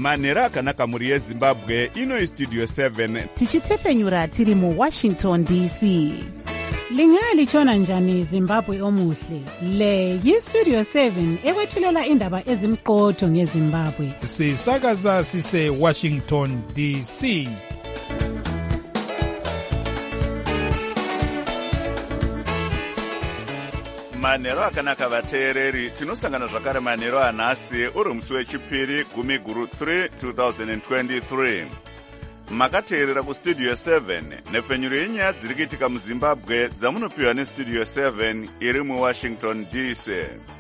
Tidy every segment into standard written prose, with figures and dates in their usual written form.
manhero akanaka mhuri yezimbabwe. Ino istudio 7 tichitefenyura tiri muWashington DC. Lingalitshona njani Zimbabwe omuhle? Le yistudio 7 ekwethulela indaba ezimqotho ngeZimbabwe. Sisakaza sise Washington DC. manhero akanaka vateereri, tinosangana zvakare manhero anhasi uri musi wechipiri 10/3 2023. makateerera kustudio 7 nepfenyuro yenyaya dziri kuitika muzimbabwe dzamunopiwa nestudio 7 iri muwashington DC.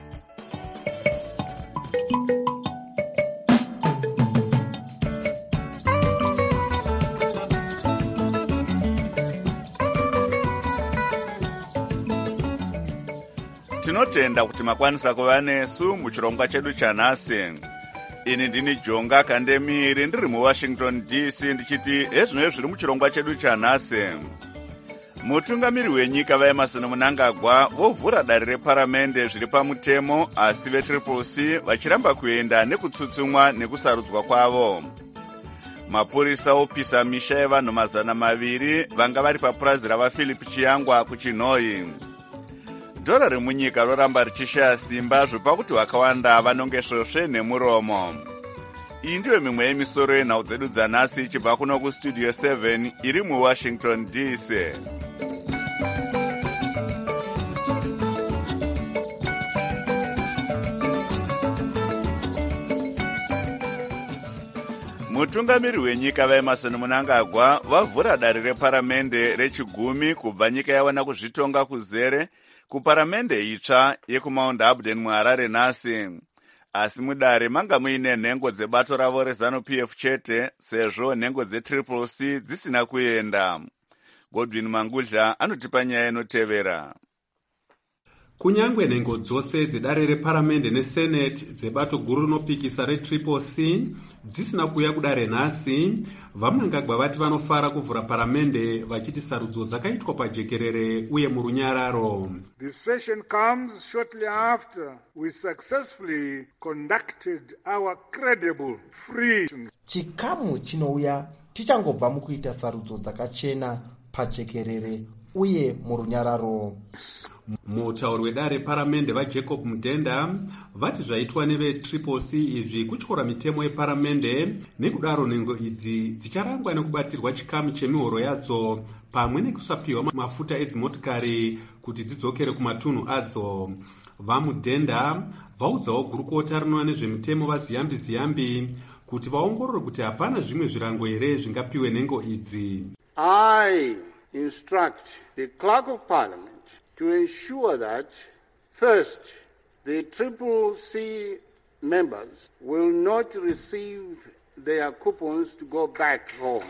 tinotenda kuti makwanisa kuva nesu muchirongwa chedu chanhasi. Ini ndini Jonga Kandemiri ndiri muWashington DC ndichiti ezvino zviri muchirongwa chedu chanhasi. Mutungamiri wenyika vaEmmerson Mnangagwa vovhura dare reparamende zviri pamutemo, asi veTriple-C vachiramba kuenda nekutsutsumwa nekusarudzwa kwavo. Mapurisa opisa misha yevanhu 200 vanga vari papurazi ravaPhilip Chiyangwa kuChinhoyi. Dhora remunyika roramba richishaya simba zvopakuti vakawanda vanonge svosve nemuromo. Iyi ndiyo mimwe yemisoro yenhau dzedu dzanhasi ichibva kuno kustudio 7 iri muWashington DC. Mutungamiri wenyika vaEmmerson Mnangagwa vavhura dare reparamende rechigumi kubva nyika yawana kuzvitonga kuzere kuparamende itsva yekuMount Abden muHarare nhasi. Asi mudare manga muine nhengo dzebato ravo reZANU-PF chete, sezvo nhengo dzeTriple-C dzisina kuenda. Godwin Mangudla anotipa nyaya inotevera. Kunyangwe nhengo dzose dzedare reparamende neseneti dzebato guru rinopikisa reTriple-C dzisina kuuya kudare nhasi, vaMnangagwa vati vanofara kuvhura paramende vachiti sarudzo dzakaitwa pajekerere uye murunyararo. The session comes shortly after we successfully conducted our credible free. Chikamu chinouya tichangobva mukuita sarudzo dzakachena pajekerere uye murunyararo. Mutauri wedare paramende vaJacob Mudenda vati zvaitwa neveTriple-C izvi kutyora mitemo yeparamende, nekudaro nhengo idzi dzicharangwa nekubatirwa chikamu chemihoro yadzo pamwe nekusapiwa mafuta edzimotikari kuti dzidzokere kumatunhu adzo. VaMudenda vaudzawo gurukota rinoona nezvemitemo vaZiyambi kuti vaongorore kuti hapana zvimwe zvirango here zvingapiwe nhengo idzi. I instruct the Clerk of Parliament to ensure that, first, the Triple-C members will not receive their coupons to go back home.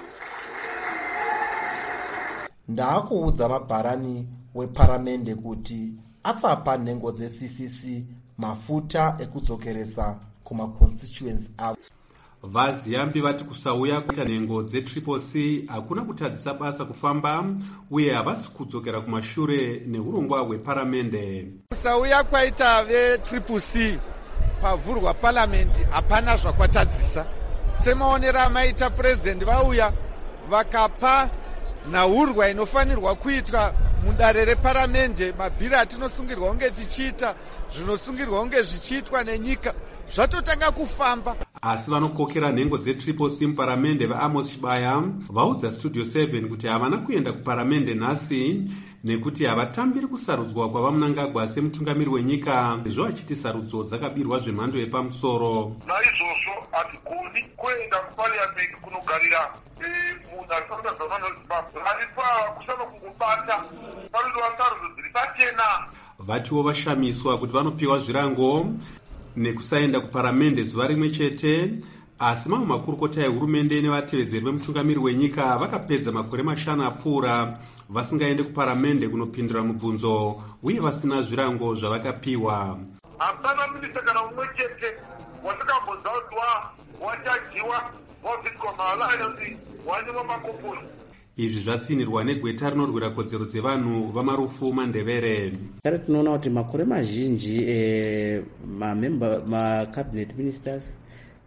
Ndaakuudza mabharani weparamende kuti asapa nhengo dzeCCC mafuta ekudzokeresa kumaconstituents avo. VaZiyambi vati kusauya kuita nhengo dzeTriple-C hakuna kutadzisa basa kufamba uye havasi kudzokera kumashure neurongwa hweparamende. Kusauya kwaita veTriple-C pavhurwa paramende hapana zvakwatadzisa. Semaonero amaita president vauya vakapa nhaurwa inofanirwa kuitwa mudare reparamende, mabhiri atinosungirwa kunge tichiita, zvinosungirwa kunge zvichiitwa nenyika zvatotanga kufamba. Asi vanokokera nhengo dzeTriple-C muparamende vaAmos Chibaya vaudza studio 7 kuti havana kuenda kuparamende nhasi nekuti havatambiri kusarudzwa kwavaMnangagwa semutungamiri wenyika, sezvo achiti sarudzo dzakabirwa zvemhando yepamusoro. Naizvozvo hatigoni kuenda kupariamendi kunogarira munhu arifamba zvavanozibabva aripa kusana kungobata parudwa sarudzo dziri pachena. Vatiwo vashamiswa kuti vanopiwa zvirango nekusaenda kuparamende zuva rimwe chete, asi mamwe makurukota ehurumende nevatevedzeri vemutungamiri wenyika vakapedza makore 5 apfuura vasingaende kuparamende kunopindura mubvunzo uye vasina zvirango zvavakapiwa. Hapana minista kana umwe chete wasakambozaudzwa, wachajiwa, wabviswa maalliance, wanyimwa makoponi. Izvi zvatsinirwa negweta rinorwira kodzero dzevanhu vamarufu Mandevere. Kare tinoona kuti makore mazhinji macabinet ministers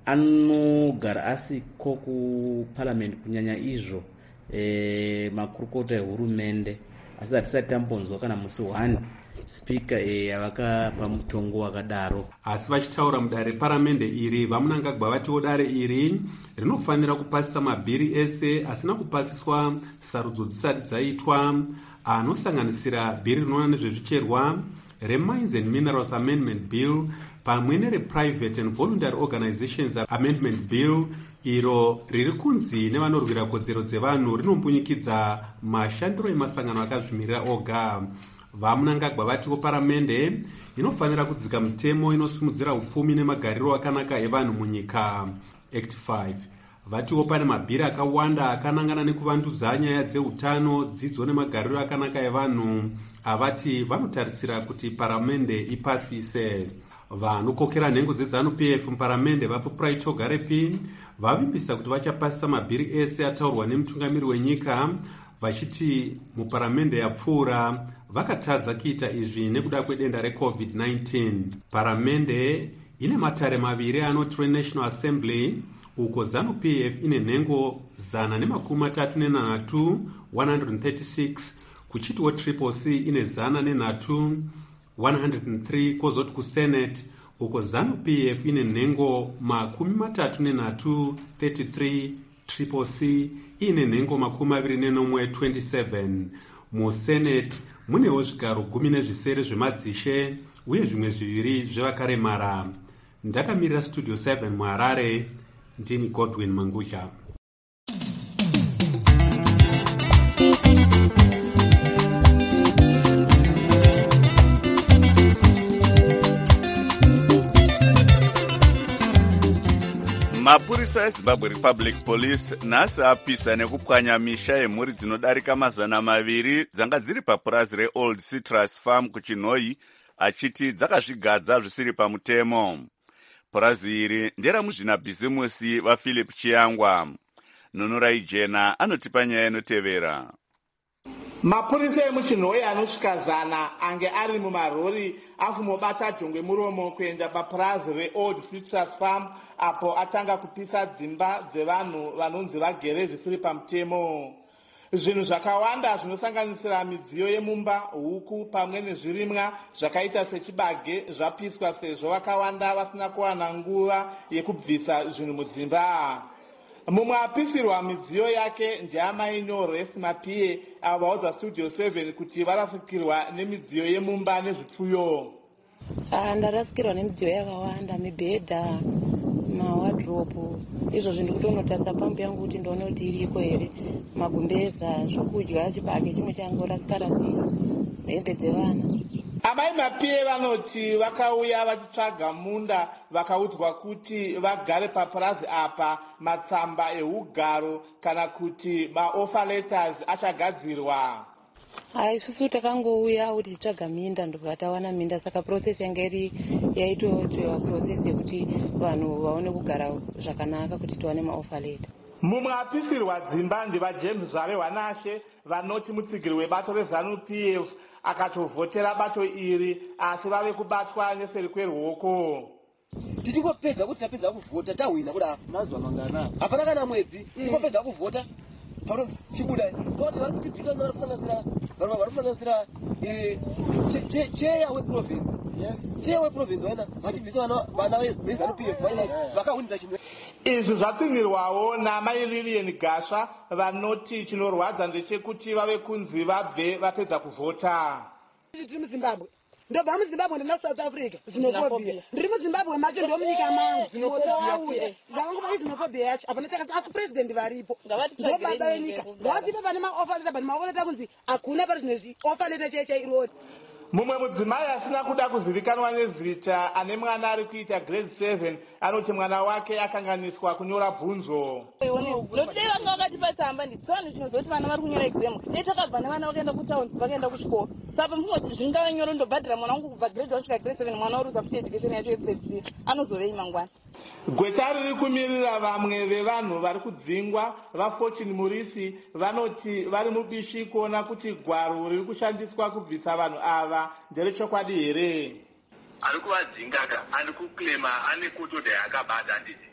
anogara asiko kuparliament kunyanya izvo makurukota ehurumende, asi hatisati tambonzwa kana musi 1 spika avakapa mutongo wakadaro. Asi vachitaura mudare reparamende iri, vamunangagwa vatiwo dare iri rinofanira kupasisa mabhiri ese asina kupasiswa sarudzo dzisati dzaitwa, anosanganisira bhiri rinoona nezvezvicherwa, reMines and Minerals Amendment Bill pamwe nerePrivate and Voluntary Organizations Amendment Bill, iro riri kunzi nevanorwira kodzero dzevanhu rinombunyikidza mashandiro emasangano akazvimirira oga. Vamunangagwa vatiwo paramende inofanira kudzika mutemo inosimudzira upfumi nemagariro akanaka evanhu munyika, Act 5. Vatiwo pane mabhiri akawanda akanangana nekuvandudza nyaya dzeutano, dzidzo nemagariro akanaka evanhu avati vanotarisira kuti paramende ipasise. Vanokokera nhengo dzeZANU-PF muparamende vaPupura Chogarepi vavimbisa kuti vachapasisa mabhiri ese ataurwa nemutungamiri wenyika, vachiti muparamende yapfuura vakatadza kuita izvi nekuda kwedenda reCovid-19. Paramende ine matare maviri anoti National Assembly, uko ZANU-PF ine nhengo 138 136, kuchitiwo Triple C ine 103 103, kozoti kuSenate uko ZANU-PF ine nhengo 33 33, Triple C ine nhengo 21 27. MuSenate munewo zvigaro 17 zvemadzishe uye zvimwe zviviri zvevakaremara. Ndakamirira Studio 7 muHarare, ndini Godwin Mangusha. Mapurisa eZimbabwe Republic Police nhasi apisa nekupwanya misha yemhuri dzinodarika 200 dzanga dziri papurazi reOld Citrus Farm kuChinhoyi, achiti dzakazvigadza zvisiri pamutemo. Purazi iri nderamuzvinabhizimusi vaPhilip Chiyangwa. Nunurai Jena anotipa nyaya inotevera. Mapurisa emuChinhoyi anosvika 100 ange ari mumarori afumobata jongwe muromo kuenda papurazi reOld Citrus Farm, apo atanga kupisa dzimba dzevanhu vanonzi vagere zvisiri pamutemo. Zvinhu zvakawanda zvinosanganisira midziyo yemumba, huku pamwe nezvirimwa zvakaita sechibage zvapiswa sezvo vakawanda vasina kuwana nguva yekubvisa zvinhu mudzimba. Mumwe apisirwa midziyo yake ndiamai Norest Mapie avo vaudza Studio 7 kuti varasikirwa nemidziyo yemumba nezvipfuyo. Ndarasikirwa nemidziyo yakawanda, mibhedha, mawadropu, izvo zvinhu kuti unotarisa pambu yangu kuti ndone kuti iriko here, magumbeza, zvokudya, chibage chimwe changorasikara-sika, hembe dzevana. Amai Mapie vanoti vakauya vachitsvaga munda vakaudzwa kuti vagare papurazi apa matsamba ehugaro kana kuti maoffer letters achagadzirwa. Isusu takangouya kuti tichitsvaga minda ndobva tawana minda, saka process yanga iri yaitoitwa process yekuti vanhu vaone kugara zvakanaka kuti tiwane maoffer letter. Mumwe apisirwa dzimba ndivaJames Zvare Wanashe vanoti mutsigiri webato reZANU-PF akatovhotera bato iri asi vave kubatwa neseri kweruoko. Tichingopedza kuti tapedza kuvhota tahwina kuda mazuva mangana hapana kana mwedzi tichingopedza kuvhota pano chibuda kuti vari kutibvisa vari kusanganisira cheya weprovince. Cheya weprovince vaina vachibvisa vana veZANU-PF vakahunisa chimwe. Izvi zvatsinirwawo namai Lilian Gasha vanoti chinorwadza ndechekuti vave kunzi vabve vapedza kuvhota. Tiri muZimbabwe, ndobva muZimbabwe ndina South Africa, xenophobia. Ndiri muZimbabwe macho ndomunyika mangu, xenophobia. Zvakangova xenophobia yacho, apana chakati asi president varipo. Ndobaba venyika, ngavatipe vane maoffer letter, bani maoffer letter kunzi hakuna pari zvine offer letter chairoti. Mumwe mudzimai asina kuda kuzivikanwa nezita ane mwana ari kuita grade 7 anoti mwana wake akanganiswa kunyora bvunzo. Noti dai vanga vakatipa tsamba nditsaona chinozoti vana vari kunyora exam. Dai takabva nevana vakaenda kutaundi vakaenda kuchikoro. Saka mfungoti zvingava nyoro ndobhadhira mwana wangu kubva grade 1 kusvika grade 7 mwana waruza futi education yacho yekupedzisira. Anozovei mangwana. Gweta riri kumirira vamwe vevanhu vari kudzingwa vaFortune Murisi vanoti vari mubishi kuona kuti gwaro riri kushandiswa kubvisa vanhu ava nderechokwadi here. Ari kuvadzinga, ari kuklema ane kutodha yakabata nditi.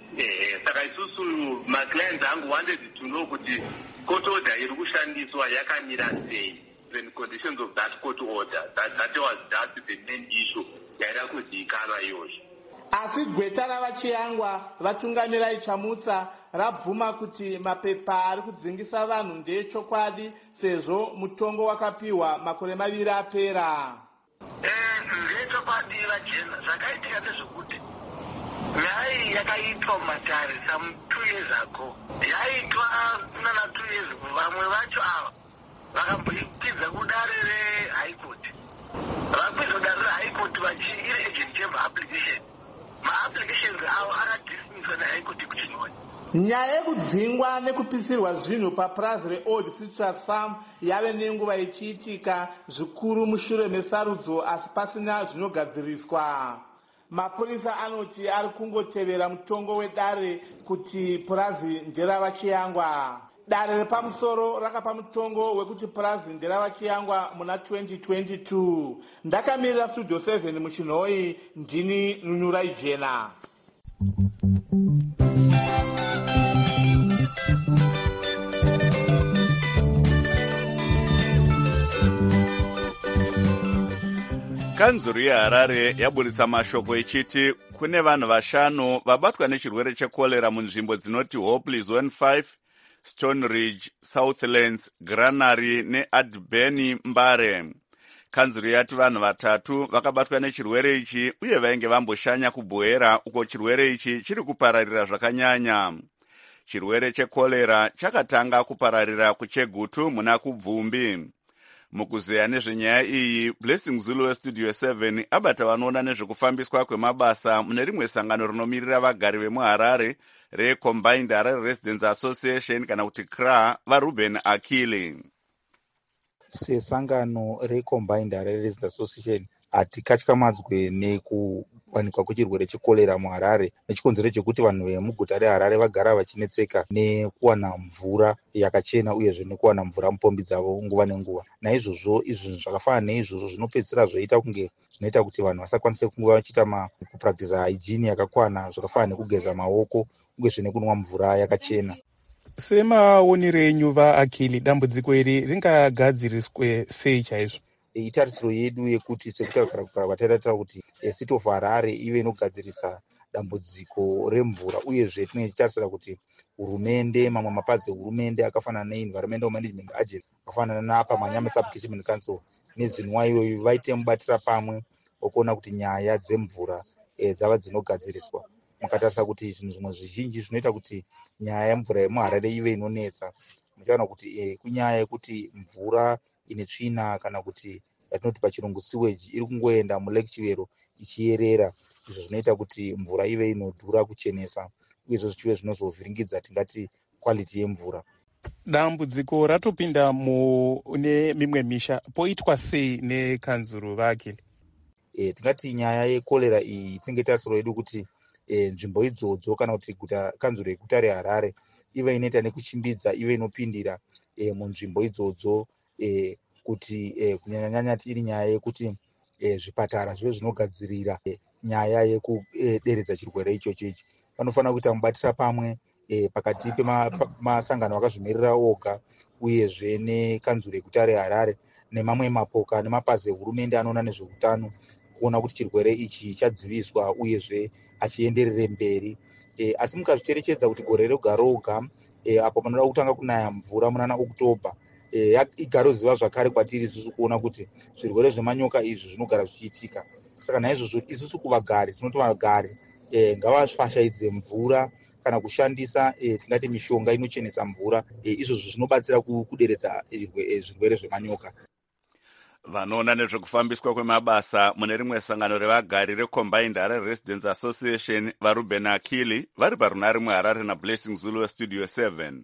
saka isusu maclients angu wanted to know kuti court order iri kushandiswa yakamira sei, the conditions of that court order. That was the main issue yaida kuzikanwa iyozvo. Asi gweta ravachiyangwa vatungamirai chamutsa rabvuma kuti mapepa ari kudzingisa vanhu ndechokwadi sezvo mutongo wakapiwa makore 2 apera. Ndechokwadi vajena zvakaitika ndezvekuti nhai yakaitwa mumatare some 2 years ago, yaitwa nana 2 years. Vamwe vacho ava vakamboikwidza kudare rehigh court, vakwidza kudare rehigh court vachiire agent chamber application. Ma-applications avo akadismisswa nehigh court kuchinoni. Nyaya yekudzingwa nekupisirwa zvinhu papurazi reold citrus farm yave nenguva ichiitika zvikuru mushure mesarudzo, asi pasina zvinogadziriswa. Mapurisa anoti ari kungotevera mutongo wedare kuti purazi nderavachiyangwa. Dare repamusoro rakapa mutongo wekuti purazi nderavachiyangwa muna 2022. Ndakamirira Studio 7 muchinhoi, ndini Nunurai Jena. Kanzuru yeHarare yaburitsa mashoko ichiti kune vanhu 5 vabatwa nechirwere chekorera munzvimbo dzinoti Hopley Zone 5, Stone Ridge, Southlands, Granary neAdbeni Mbare. Kanzuru yati vanhu 3 vakabatwa nechirwere ichi uye vainge vamboshanya kubhoera uko chirwere ichi chiri kupararira zvakanyanya. Chirwere chekorera chakatanga kupararira kuChegutu muna kuBvumbi. Mukuzeya nezvenyaya iyi, Blessing Zulu weStudio 7 abata vanoona nezvekufambiswa kwemabasa mune rimwe sangano rinomirira vagari vemuHarare reCombined Harare Residents Association kana kuti CRA, vaRuben Akili. Sesangano reCombined Harare Residents Association hatikatyamadzwe nekuwanikwa kwechirwere chekorera muHarare, nechikonzero chekuti vanhu vemuguta reHarare vagara vachinetseka nekuwana mvura yakachena uyezve nekuwana mvura mupombi dzavo nguva nenguva. Naizvozvo izvi zvakafanana neizvozvo zvinopedzisira zvoita kunge zvinoita kuti vanhu vasakwanise kunge vachiita kupractice hygiene yakakwana, zvakafanana nekugeza maoko uyezve nekunwa mvura yakachena. Semaonero enyu vaAkili, dambudziko iri ringagadziriswe sei chaizvo? Itarisiro yedu yekuti sekutaura kwataita kuti City of Harare ive inogadzirisa dambudziko remvura, uyezve tinotarisira kuti hurumende, mamwe mapazi ehurumende akafanana neEnvironmental Management Agency, akafanana naapa Manyama Sub-Catchment Council neZinwa iyoyo vaite mubatira pamwe okuona kuti nyaya dzemvura dzava dzinogadziriswa. Mukatarisa kuti zvinhu zvimwe zvizhinji zvinoita kuti nyaya yemvura yemuHarare ive inonetsa. Muchaona kuti kunyaya yekuti mvura ine tsvina kana kuti yatinoti pachirungu sewage iri kungoenda muLake Chivero ichiyerera, izvo zvinoita kuti mvura ive inodhura kuchenesa, uyezvo zvichive zvinozovhiringidza tingati quality yemvura. Dambudziko ratopinda mune mimwe misha, poitwa sei nekanzuru vaAkili? Tingati nyaya yekorera iyi tinenge tarisiro yedu kuti nzvimbo idzodzo kana kuti kanzuro yeguta reHarare ive inoita nekuchimbidza, ive inopindira munzvimbo idzodzo, kuti kunyanya-nyanya iri nyaya yekuti zvipatara zvive zvinogadzirira nyaya yekuderedza chirwere ichocho ichi. Panofanira kuita mubatira pamwe pakati pemasangano akazvimirira oga uyezve nekanzuro yeguta reHarare nemamwe mapoka nemapazi ehurumende anoona nezveutano, kuona kuti chirwere ichi chadziviswa uyezve achienderere mberi. Asi mukazvicherechedza kuti gore roga roga apo panoda kutanga kunaya mvura munana Oktoba, igaroziva zvakare kwatiri isusu kuona kuti zvirwere zvemanyoka izvi zvinogara zvichiitika. Saka naizvozvo isusu kuvagari tinoti vagari ngavafashaidze mvura kana kushandisa tingati mishonga inochenesa mvura, izvozvo zvinobatsira kuderedza zvirwere zvemanyoka. Vanoona nezvekufambiswa kwemabasa mune rimwe sangano revagari reCombined Harare Residents Association, vaRuben Akili, vari parunare muHarare naBlessing Zulu weStudio 7.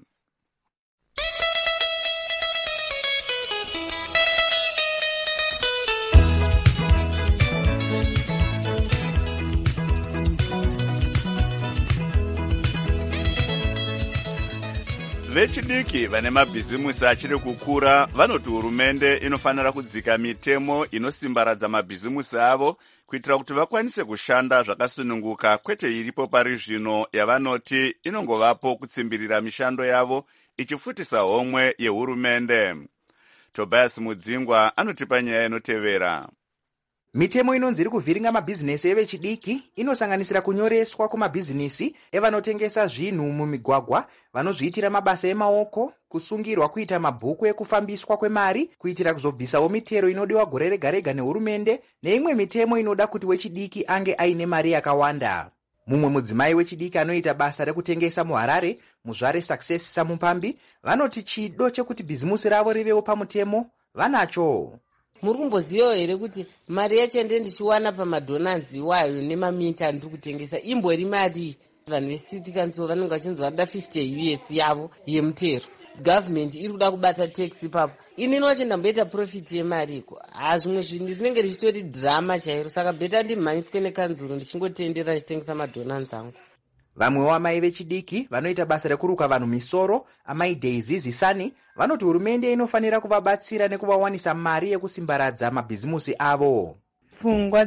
vechidiki vane mabhizimusi achiri kukura vanoti hurumende inofanira kudzika mitemo inosimbaradza mabhizimusi avo kuitira kuti vakwanise kushanda zvakasununguka, kwete iripo pari zvino yavanoti inongovapo kutsimbirira mishando yavo ichifutisa homwe yehurumende. Tobias Mudzingwa anotipa nyaya inotevera. Mitemo inonzi iri kuvhiringa mabhizinesi evechidiki inosanganisira kunyoreswa kumabhizinesi evanotengesa zvinhu mumigwagwa, vanozviitira mabasa emaoko, kusungirwa kuita mabhuku ekufambiswa kwemari kuitira kuzobvisawo mitero inodiwa gore rega rega nehurumende, neimwe mitemo inoda kuti wechidiki ange aine mari yakawanda. Mumwe mudzimai wechidiki anoita basa rekutengesa muHarare, Muzvare Success Samupambi, vanoti chido chekuti bhizimusi ravo rivewo pamutemo vanacho. Muri kumbozivawo here kuti mari yacho ndichiwana pamadhonanzi iwayo nemamita ndiri kutengesa imbori mari? Vanhu vecity council vanenge vachinzwada 50 US yavo yemutero. Government iri kuda kubata tax ipapo. Inini wacho ndamboita profit yemari iko. Zvimwe zvinhu zvinenge zvichitori drama chairo. Saka beta ndimhanyiswe nekanzuro ndichingotenderera ndichitengesa madhonanzi angu. Vamwe vamai vechidiki vanoita basa rekuruka vanhu misoro, amai Daisy Zisani, vanoti hurumende inofanira kuvabatsira nekuvawanisa mari yekusimbaradza mabhizimusi avo. Pfungwa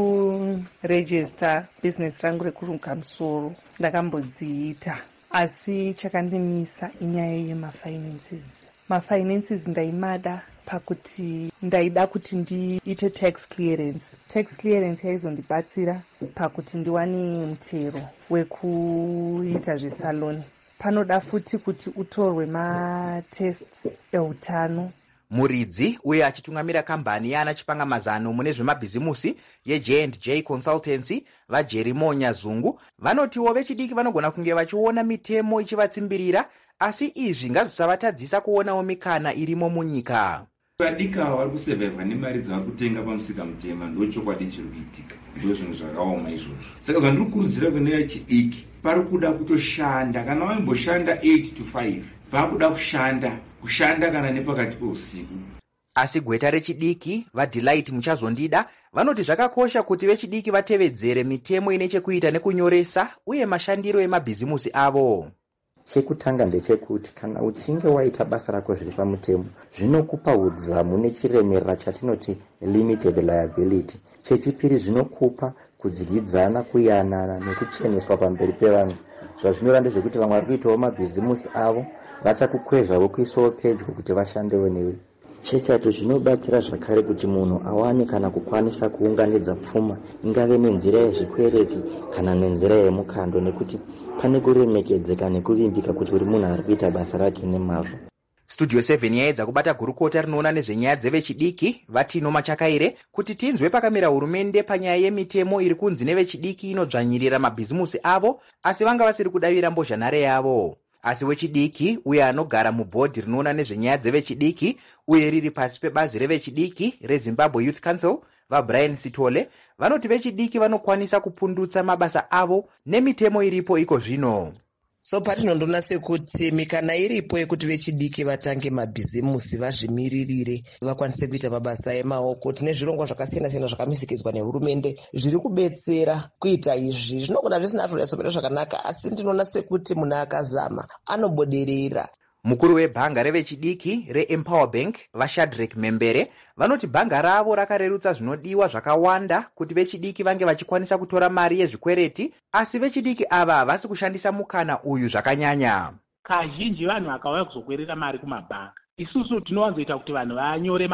dzekurejista business rangu rekuruka musoro ndakambodziita, asi chakandimisa inyaya yemafinances. Mafinances ndaimada pakuti ndaida kuti ndiite tax clearance. Tax clearance yaizondibatsira pakuti ndiwane mutero wekuita zvesaloni. Panoda futi kuti utorwe matests eutano. Muridzi uye achitungamira kambani yana chipangamazano mune zvemabhizimusi yeJ&J Consultancy, vaJerimonya Zungu, vanotiwo vechidiki vanogona kunge vachiona mitemo ichivatsimbirira, asi izvi ngazvisavatadzisa kuonawo mikana irimo munyika. Vadika vari kuseverwa nemari dzavari kutenga pamusika mutema ndochokwadi chiri kuitika, ndo zvinhu zvakaoma izvozvo. Saka zvandiri kukurudzira kune chidiki pari kuda kutoshanda, kana vaimboshanda 8 to 5 vakuda kushanda kana nepakati peusiku. Asi gweta rechidiki vaDelight Muchazondida vanoti zvakakosha kuti vechidiki vatevedzere mitemo ine chekuita nekunyoresa uye mashandiro emabhizimusi avo. Chekutanga ndechekuti kana uchinge waita basa rako zviri pamutemo zvinokupa udzamu nechiremerera chatinoti limited liability. Chechipiri zvinokupa kudyidzana, kuyanana nekucheneswa pamberi pevanhu. Zvazvinoreva ndezvekuti vamwe vari kuitawo mabhizimusi avo vachakukwezvawo kuisawo pedyo kuti vashandewo newe. Chechatu zvinobatsira zvakare kuti munhu awane kana kukwanisa kuunganidza pfuma, ingave nenzira yezvikwereti kana nenzira yemukando, nekuti pane kuremekedzeka nekuvimbika kuti uri munhu ari kuita basa rake nemazvo. Studio 7 yaedza kubata gurukota rinoona nezvenyaya dzevechidiki Vatino Machakaire kuti tinzwe pakamira hurumende panyaya yemitemo iri kunzi nevechidiki inodzvanyirira mabhizimusi avo, asi vanga vasiri kudavira mbozhanhare yavo. Asi wechidiki uye anogara mubhodhi rinoona nezvenyaya dzevechidiki uye riri pasi pebazi revechidiki reZimbabwe Youth Council, vaBrian Sitole, vanoti vechidiki vanokwanisa kupundutsa mabasa avo nemitemo iripo iko zvino. So patinondoona sekuti mikana iripo yekuti vechidiki vatange mabhizimusi, vazvimiririre, vakwanise kuita mabasa emaoko. Tine zvirongwa zvakasiyana-siyana zvakamisikizwa nehurumende zviri kubetsera kuita izvi. Zvinogona zvisina zvasomera zvakanaka, asi ndinoona sekuti munhu akazama anoboderera. Mukuru webhanga revechidiki reEmpower Bank, vaShadrack Membere, vanoti bhanga ravo rakarerutsa zvinodiwa zvakawanda kuti vechidiki vange vachikwanisa kutora mari yezvikwereti, asi vechidiki ava havasi kushandisa mukana uyu zvakanyanya. Kazhinji vanhu vakauya kuzokwerera mari kumabhanga, isusu tinowanzoita kuti vanhu vanyore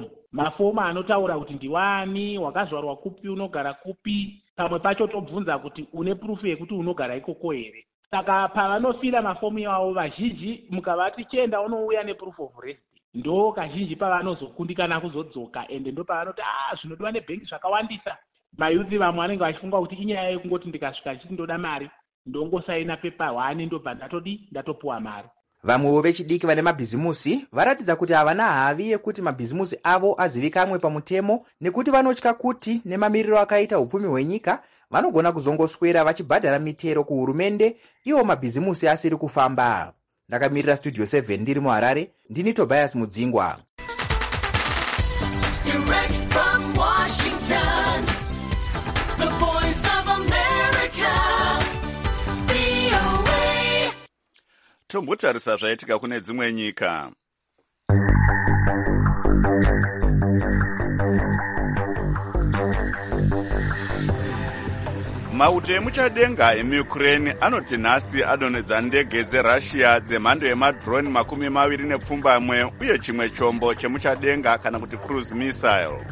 mafomu anotaura kuti ndiwani, wakazvarwa kupi, unogara kupi, pamwe pacho tobvunza kuti une proof yekuti unogara ikoko here. Saka pavanofira mafomu yavo vazhinji mukavati chenda unouya neproof of residence, ndo kazhinji pavanozokundikana kuzodzoka, ende ndo pavanoti zvinodiwa nebhengi zvakawandisa. Mayuthi vamwe vanenge vachifunga kuti inyaya yekungoti ndikasvika chiti ndoda mari ndongosaina pepa 1 ndobva ndatopuwa mari. Vamwewo vechidiki vane mabhizimusi varatidza kuti havana havi yekuti mabhizimusi avo azivikanwe pamutemo, nekuti vanotya kuti nemamiriro akaita upfumi hwenyika vanogona kuzongoswera vachibhadhara mitero kuhurumende iwo mabhizimusi asiri kufamba. Ndakamirira Studio 7 ndiri muHarare, ndini Tobias Mudzingwa. Direct from Washington, the voice of America, VOA. tombotarisa zvaitika kune dzimwe nyika. Mauto emuchadenga emuukraine anoti nhasi adonhedza ndege dzerussia dzemhando yemadroni 27 uye chimwe chombo chemuchadenga kana kuti cruise missile.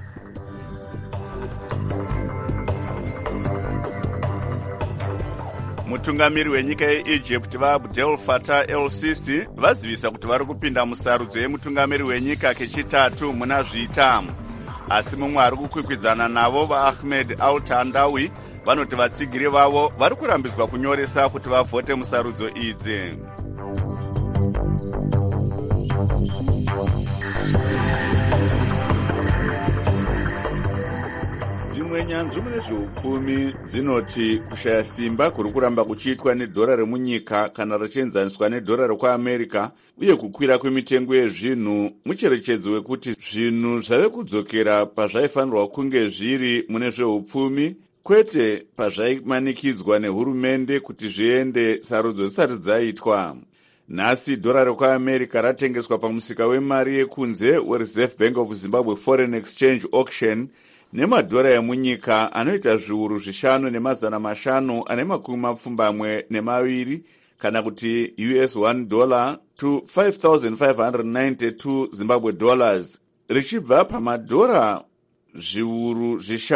Mutungamiri wenyika yeEgypt vaAbdel Fattah el-Sisi vazivisa kuti vari kupinda musarudzo yemutungamiri wenyika kechitatu muna zviita. Asi mumwe ari kukwikwidzana navo vaAhmed al-Tandawi vanoti vatsigiri vavo vari kurambidzwa kunyoresa kuti vavhote musarudzo idzi. Dzimwe nyanzvi mune zveupfumi dzinoti kushaya simba kuri kuramba kuchiitwa nedhora remunyika kana richienzaniswa nedhora rekuamerica uye kukwira kwemitengo yezvinhu mucherechedzo wekuti zvinhu zvave kudzokera pazvaifanirwa kunge zviri mune zveupfumi kwete pazvaimanikidzwa nehurumende kuti zviende sarudzo dzisati dzaitwa. Nhasi dhora rekuamerica ratengeswa pamusika wemari yekunze weReserve Bank of Zimbabwe Foreign Exchange Auction nemadhora emunyika anoita zviuru 5,500 ane makumi mapfumbamwe nemaviri kana kuti $1 to 5,592 Zimbabwe dollars, richibva pamadhora zviuru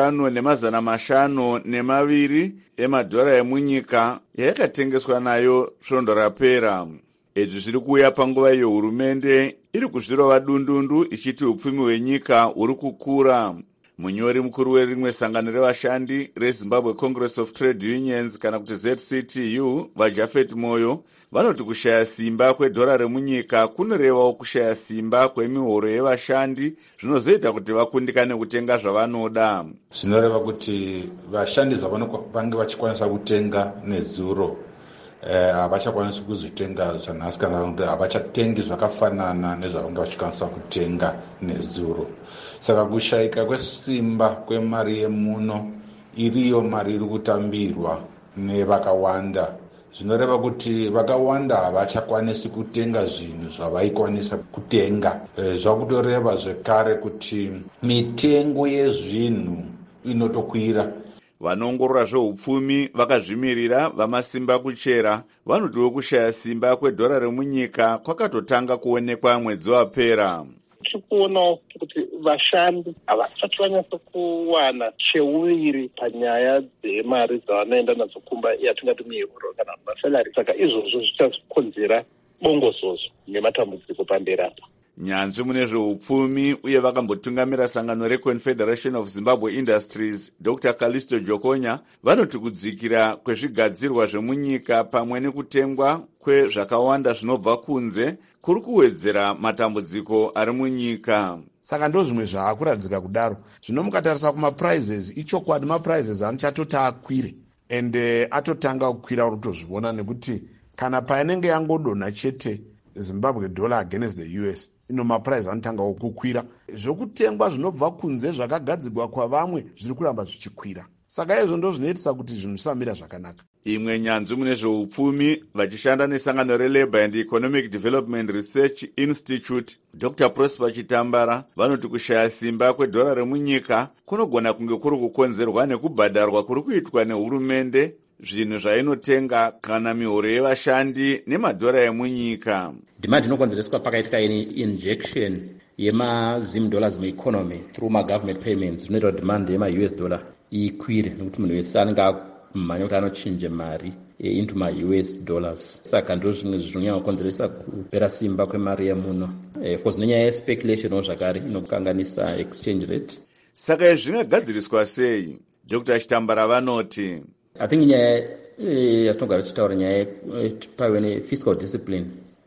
5,502 emadhora emunyika yayakatengeswa nayo svondo rapera. Izvi zviri kuuya panguva yehurumende iri kuzvirova dundundu ichiti upfumi hwenyika huri kukura. Munyori mukuru werimwe sangano revashandi reZimbabwe Congress of Trade Unions kana kuti ZCTU vaJafet Moyo vanoti kushaya simba kwedhora remunyika kunorevawo kushaya simba kwemihoro yevashandi zvinozoita kuti vakundikane kutenga zvavanoda. Zvinoreva kuti vashandi vange vachikwanisa kutenga nezuro havachakwanisi kuzvitenga zvanhasi kana kuti havachatengi zvakafanana nezvavange vachikwanisa kutenga nezuro. Saka kushayika kwesimba kwemari yemuno iriyo mari iri kutambirwa nevakawanda. Zvinoreva kuti vakawanda havachakwanisi kutenga zvinhu zvavaikwanisa kutenga. Zvakutoreva zvekare kuti mitengo yezvinhu inotokwira. Vanoongorora zveupfumi vakazvimirira vamasimba kuchera vanotiwo kushaya simba kwedhora remunyika kwakatotanga kuonekwa mwedzi wapera. Tirikuonawo kuti vashandi havasati vanyatsa kuwana cheuviri panyaya dzemari dzavanoenda nadzo kumba yatingati mihoro kana masalari. Saka izvozvo zvichakonzera bongozozo nematambudziko pamberi apa. Nyanzvi mune zveupfumi uye vakambotungamira sangano reConfederation of Zimbabwe Industries Dr. Callisto Jokonya vanoti kudzikira kwezvigadzirwa zvemunyika pamwe nekutengwa kwezvakawanda zvinobva kunze kuri kuwedzera matambudziko ari munyika. Saka ndo zvimwe zvaakuradzika kudaro. Zvino mukatarisa kumaprizes ichokwadi maprizes anochatoti akwire ende atotanga kukwira urutozviona nekuti kana painenge yangodonha chete Zimbabwe dollar against the US ino maprice anotanga kukwira. Zvokutengwa zvinobva kunze zvakagadzirwa kwavamwe zviri kuramba zvichikwira. Saka izvo ndo zvinoitisa kuti zvinhu zvisamira zvakanaka. Imwe nyanzvi mune zveupfumi vachishanda nesangano reLabour and Economic Development Research Institute Dr. Prosper Chitambara vanoti kushaya simba kwedhora remunyika kunogona kunge kuri kukonzerwa nekubhadharwa kuri kuitwa nehurumende zvinhu zvainotenga kana mihoro yevashandi nemadhora emunyika. Demand inokonzereswa pakaitika injection yemaZim dollars mueconomy through magovernment payments zvinoita kuti demand yemaUS dollar ikwire nekuti munhu wese anenge mumhanya kuti anochinje mari into maUS dollars. Saka ndo zvimwe zvinonyanya kukonzeresa kupera simba kwemari yemuno. For nenyaya yespekulationwo zvakare inokanganisa exchange rate. Saka izvi zvingagadziriswa sei? Dr. Chitambara vanoti I think nyaya yatinogara tichitaura nyaya paive nefiscal discipline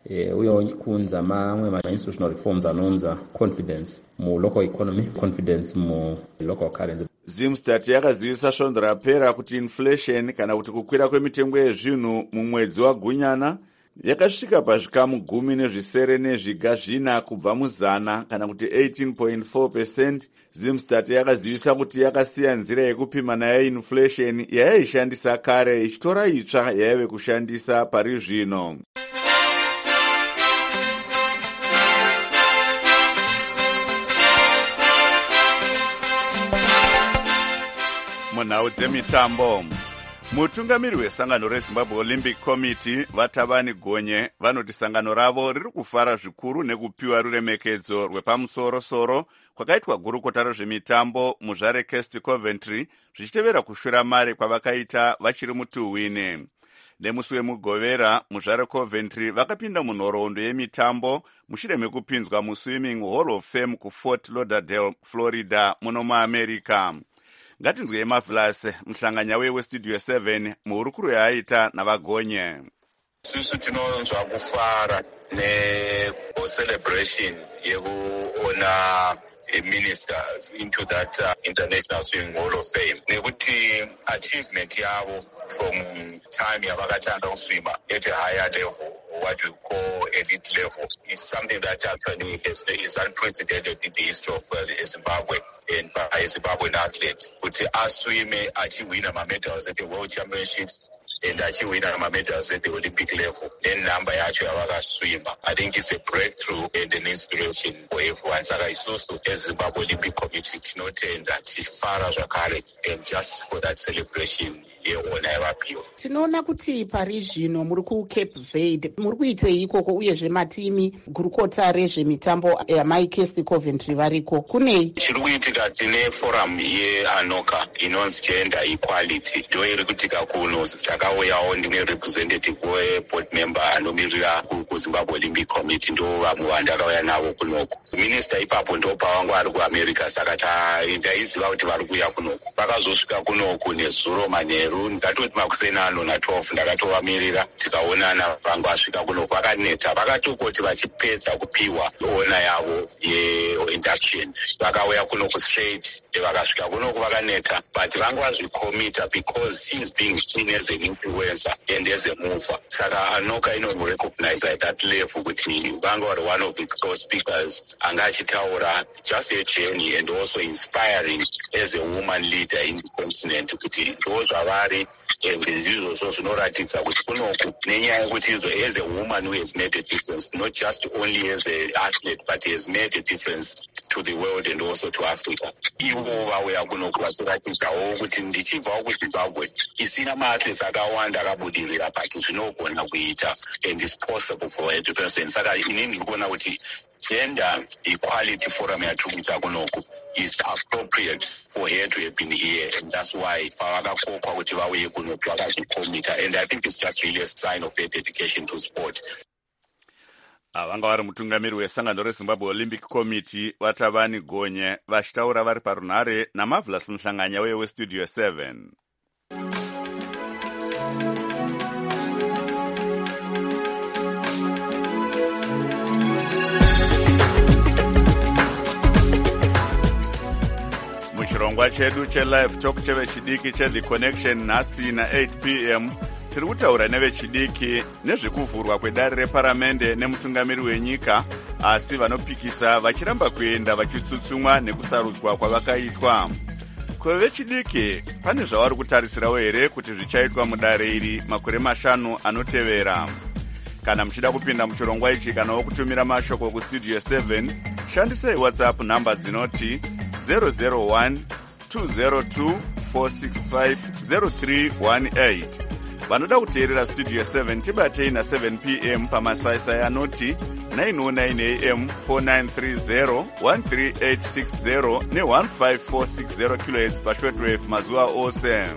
uye kunza mamwe ma-institutional reforms anonza confidence mu-local economy, confidence mu-local currency. Zimstat yakazivisa svondo rapera kuti inflation kana kuti kukwira kwemitengo yezvinhu mumwedzi waGunyana yakasvika pazvikamu 10.4 kubva muzana kana kuti 18.4%. Zimstat yakazivisa kuti yakasiya nzira yekupima nayo inflation yayaishandisa kare ichitora itsva yaive kushandisa pari zvino. munhau dzemitambo. Mutungamiri wesangano reZimbabwe Olympic Committee Vatabani Gonye vanoti sangano ravo riri kufara zvikuru nekupiwa ruremekedzo rwepamusoro-soro kwakaitwa gurukota rezvemitambo muzvare Kest Coventry zvichitevera kushora mari kwavakaita vachiri mutuhwini. Nemusi wemugovera muzvare Coventry vakapinda munhoroondo yemitambo mushure mekupinzwa muswimming Hall of Fame kuFort Lauderdale, Florida muno muAmerica. Ngatinzwei Mavlas, muhlanganya weStudio 7 muhurukuro yaaita navagonye. Susu tinonzwa kufara ne-celebration yekuona ministers into that International Swimming Hall of Fame. Nekuti achievement yavo from time yavakatanga kuswima at a higher level, what we call elite level, is something that actually is unprecedented in the history of Zimbabwe and by Zimbabwean athletes. Kuti aswime achiwina ma-medals at the World Championships and achiwina ma-medals at the Olympic level. Then number yacho yavakaswima. I think it's a breakthrough and an inspiration for everyone. Saka isusu as Zimbabwe Olympic Committee tinotenda tifara zvakare and just for that celebration yeona yavapiwa. Tinoona kuti pari zvino muri kuCape Verde muri kuitei ikoko uyezve matimi gurukota rezvemitambo yamaikesti Coventry variko kunei? Chiri kuitika tine forum yeANOCA inonzi Gender Equality ndo iri kuitika kuno. Takauyawo ndine representative weboard member anomirira kuZimbabwe Olympic Committee ndo vamwe vandakauya navo kunoko. Minister ipapo ndo pavangu ari kuAmerica saka ndaiziva kuti vari kuuya kunoko. Vakazosvika kunoko nezuro manheru ndakatoti makuseni ano na12 ndakatovamirira tikaonana vangu vasvika kunoko vakaneta vakatokoti vachipedza kupiwa ona yavo yeinduction vakauya kunoko straight vakasvika kunoko vakaneta but vangu vazvikomita because she is being seen as an influencer and as a mover. Saka ANOCA inorecognize at that level kuti vangu vari one of the core speakers anga achitaura just a journey and also inspiring as a woman leader in the continent kuti ndo zvavari izvozvo zvinoratidza kuti kunoku nenyaya yekuti as a woman who has made a difference not just only as an athlete but has made a difference to the world and also to Africa. Ivo vauya kunoku vachiratidzawo kuti ndichibvawo kuZimbabwe isina maathletes akawanda akabudirira but zvinogona kuita and it's possible for a difference. Saka inini ndiri kuona kuti Gender Equality Forum yatikuita kunoku is appropriate for her to have been here, and that's why pavakakokwa kuti vauye kunoku vakazvikomita, and I think it's just really a sign of their dedication to sport. Vanga vari mutungamiri wesangano reZimbabwe Olympic Committee Vatabani Gonye vachitaura vari parunhare naMavlas muhlanganya weStudio 7. Muchirongwa chedu chelive talk chevechidiki cheThe Connection nhasi na8 p.m. tiri kutaura nevechidiki nezvekuvhurwa kwedare reparamende nemutungamiri wenyika, asi vanopikisa vachiramba kuenda vachitsutsumwa nekusarudzwa kwavakaitwa. Kwevechidiki pane zvavari kutarisirawo here kuti zvichaitwa mudare iri makore 5 anotevera. Kana muchida kupinda muchirongwa ichi kanawo kutumira mashoko kuStudio 7, shandisei WhatsApp namba dzinoti 001 202 465 0318. Vanoda kuteerera Studio 7 tibatei na7 p.m. pamasaisai anoti 909 am 4930 13860 ne15460 kHz pashortwave mazuva ose.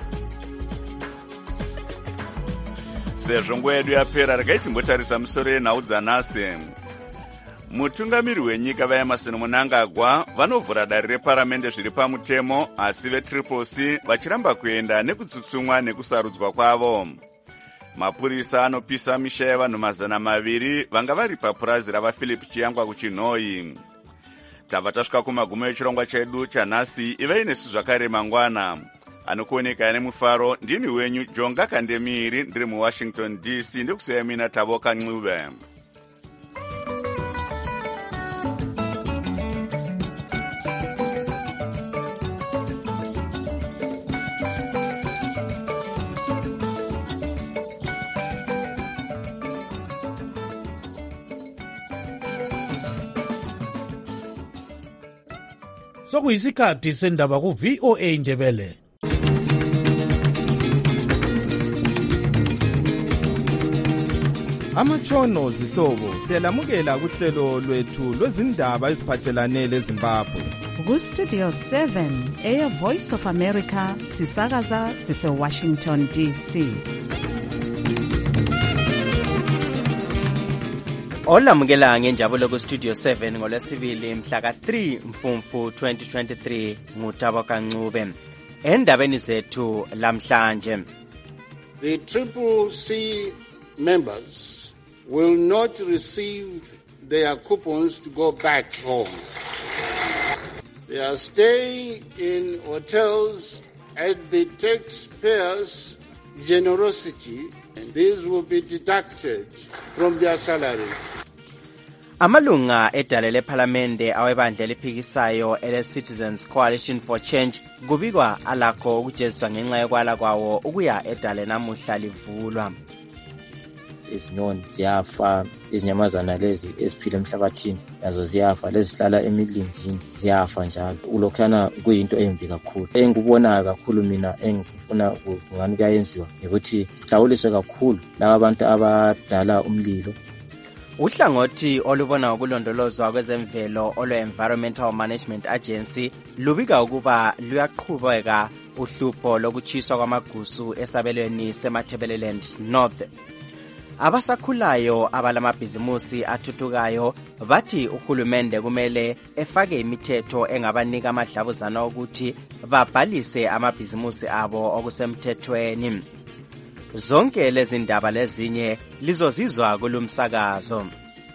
Sezvo nguva yedu yapera, regai timbotarisa misoro yenhau dzanhasi. Mutungamiri wenyika vaEmmerson Mnangagwa vanovhura dare reparamende zviri pamutemo, asi veTriple-C vachiramba kuenda nekutsutsumwa nekusarudzwa kwavo. Mapurisa anopisa misha yavanhu 200 vanga vari papurazi ravaPhilip Chiyangwa kuChinhoyi. Tabva tasvika kumagumo echirongwa chedu chanhasi. Ivai nesu zvakare mangwana. Anokuoneka nemufaro ndini wenyu Jonga Kandemiri, ndiri muWashington DC, ndikusiyai mina Tavoka Ncube. Sokuyisikhathi sendaba ku VOA Ndebele. Amatshono zihlobo siyalamukela kuhlelo lwethu lwezindaba eziphathelane leZimbabwe. Ku-Studio 7 Air Voice of America sisakaza sise-Washington DC. Olamukela ngenjabulo ku-Studio 7 ngolwesibili mhla ka-3 Mfumfu 2023 nguThabo Kancube. Endabeni zethu lamhlanje. The CCC members will not receive their coupons to go back home. They are staying in hotels at the taxpayers' generosity, and these will be deducted from their salaries. Amalunga edale lephalamende awebandla eliphikisayo ele-Citizens Coalition for Change kubikwa alakho ukujeziswa ngenxa yokwala kwawo ukuya edale namuhla livulwa. Izinyoni ziyafa, izinyamazana lezi eziphila emhlabathini nazo ziyafa, lezihlala emilindini ziyafa njalo. Ulokhana kuyinto embi kakhulu. Engikubonayo kakhulu mina engifuna kungani kuyayenziwa ukuthi hlawuliswe kakhulu laba abantu abadala umlilo. Uhlangothi olubona ukulondolozwa kwezemvelo olwe-Environmental Management Agency lubika ukuba luyaqhubeka uhlupho lokuchiswa kwamagusu esabelweni seMatabeleland North. Abasakhulayo abalamabhizimusi athuthukayo bathi uhulumende kumele efake imithetho engabanika amadlabuzana ukuthi babhalise amabhizimusi abo okusemthethweni. Zonke lezi ndaba lezinye lizozizwa kulumsakazo.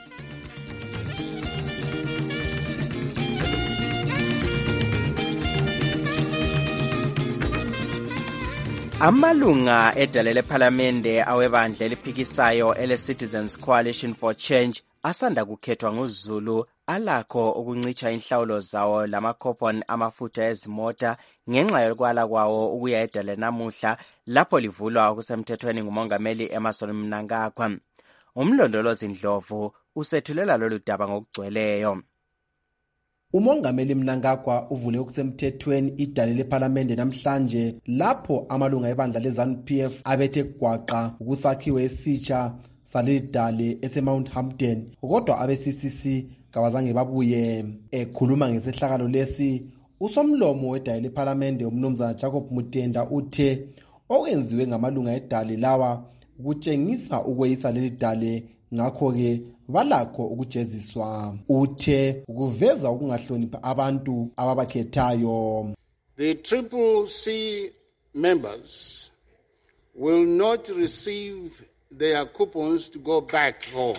Amalunga edale lephalamende awebandla eliphikisayo ele-Citizens Coalition for Change asanda kukhethwa nguZulu alakho ukuncitsha inhlawulo zawo lama-coupon amafutha ezimota ngenxa yokwala kwawo ukuya edale namuhla lapho livulwa kusemthethweni ngumongameli Emmerson Mnangagwa. Umlondolozi Ndlovu usethulela lolu daba ngokugcweleyo. Umongameli Mnangagwa uvule ukusemthethweni idale lephalamende namhlanje lapho amalunga ebandla leZANU-PF abethe gwaqa ukusakhiwe esitsha salidale eseMount Hampton, kodwa abe-CCC kabazange babuye. Ekhuluma ngesehlakalo lesi, usomlomo wedale lephalamende umnumzana Jacob Mutenda uthe okwenziwe ngamalunga edale lawa ukutshengisa ukweyisa leli dale, ngakho-ke balakho ukujeziswa. Uthe ukuveza ukungahlonipha abantu ababakhethayo. The CCC members will not receive their coupons to go back home.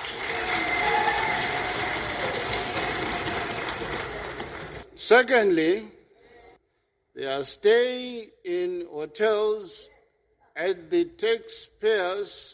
Secondly, they are staying in hotels at the taxpayers'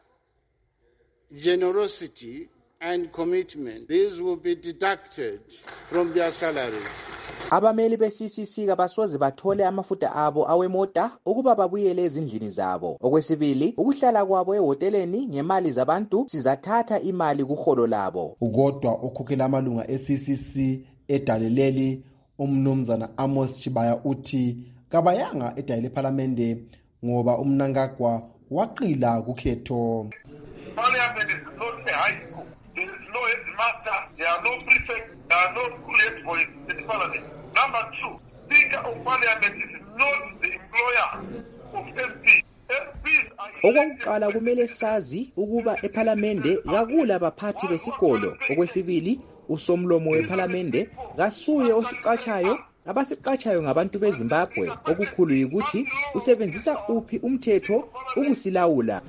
generosity and commitment. These will be deducted from their salaries. Abameli be-CCC kabasoze bathole amafutha abo awemota ukuba babuyele ezindlini zabo. Okwesibili, ukuhlala kwabo ehoteleni ngemali zabantu sizathatha imali kuholo labo. Ugodwa okhokhela amalunga e-CCC edaleleli umnumzana Amos Chibaya uthi kabayanga edale lephalamende ngoba uMnangagwa waqila kukhetho. Parliament is not a high school. There is no headmaster, there are no prefects, there are no school head boys in the parliament. Number two, Speaker of Parliament is not the employer of MP. Okokuqala kumele sazi ukuba ephalamende kakula abaphathi besikolo. Okwesibili, usomlomo wephalamende kasuye osiqatshayo, abasiqatshayo ngabantu beZimbabwe. Okukhulu ukuthi usebenzisa uphi umthetho ukusilawula.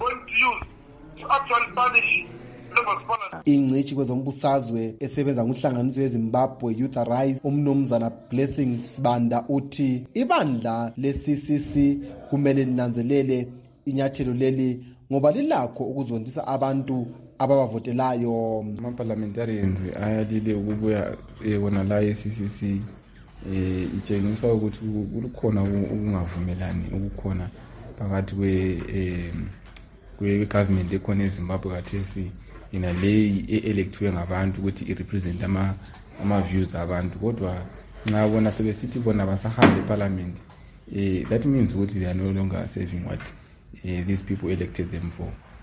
Ingcithi kwezombusazwe esebenza ngohlanganiso weZimbabwe Youth Arise umnumzana Blessing Sibanda uthi ibandla le-CCC kumele linanzelele inyathelo leli ngoba lilakho ukuzondisa abantu ababavotelayo. Ama-parliamentarians ayalile ukubuya wona la e-CCC itshengisa ukuthi kukhona ukungavumelani ukukhona phakathi kwe-government ekhona eZimbabwe kathesi ina leyi e-electwe ngabantu ukuthi i-represent ama-views abantu, kodwa ngabona sebesithi bona basahambe eparliament, that means ukuthi they are no longer serving what these people elected them for.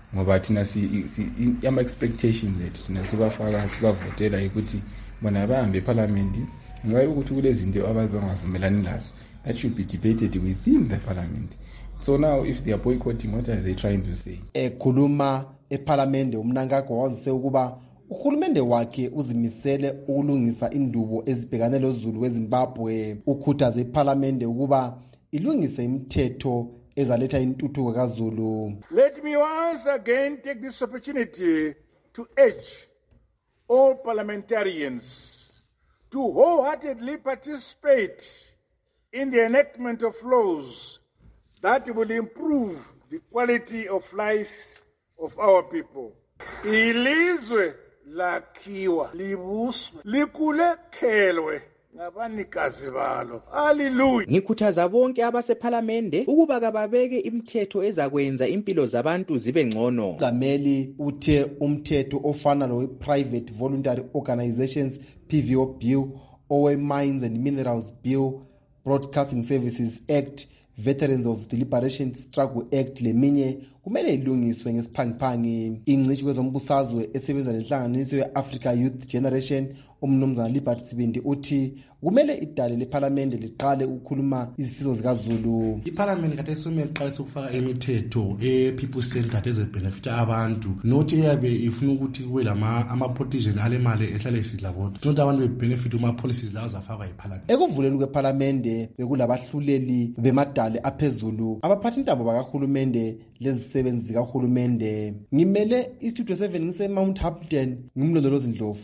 ngoba thina ama-expectations ethu thina sibafaka sibavotela ukuthi bona bahambe ephalamenti ngabe ukuthi kulezinto abazongavumelani lazo that should be debated within the parliament. So now if they are boycotting, what are they trying to say? Ekhuluma ephalamende uMnangagwa wazise ukuba uhulumende wakhe uzimisele ukulungisa indubo ezibhekane lozulu weZimbabwe. Ukhuthaze iphalamende ukuba ilungise imithetho ezaletha intuthuko kaZulu. Let me once again take this opportunity to urge all parliamentarians to wholeheartedly participate in the enactment of laws that will improve the quality of life of our people. Ilizwe lakhiwa libuswe likulekhelwe ngabanikazi balo. Hallelujah. Ngikhuthaza bonke abasephalamende ukuba kababeke imithetho ezakwenza impilo zabantu zibe ngcono. Gameli uthe umthetho ofana lo Private Voluntary Organizations PVO Bill, owe Mines and Minerals Bill, Broadcasting Services Act, Veterans of the Liberation Struggle Act leminye kumele ilungiswe ngesiphangiphangi. Ingcitshi kwezombusazwe esebenza lenhlanganiso ye-Africa Youth Generation umnumzana Liberty Sibindi uthi kumele idale lephalamende liqale ukukhuluma izifiso zikaZulu. Iphalamende kade somele liqalise ukufaka imithetho people centered ezebenefita abantu, not eyabe ifuna ukuthi kube ama-politician alemali ehlale isidla bodwa, not abantu bebenefit uma-policies lawo zafakwa yiphalamende. Ekuvuleni kwephalamende bekulabahluleli bemadale aphezulu, abaphathi intambo bakahulumende lezisebenzi zikahulumende. Ngimele istudio 7 ngise-Mount Hampton, ngimlondolozi Ndlovu.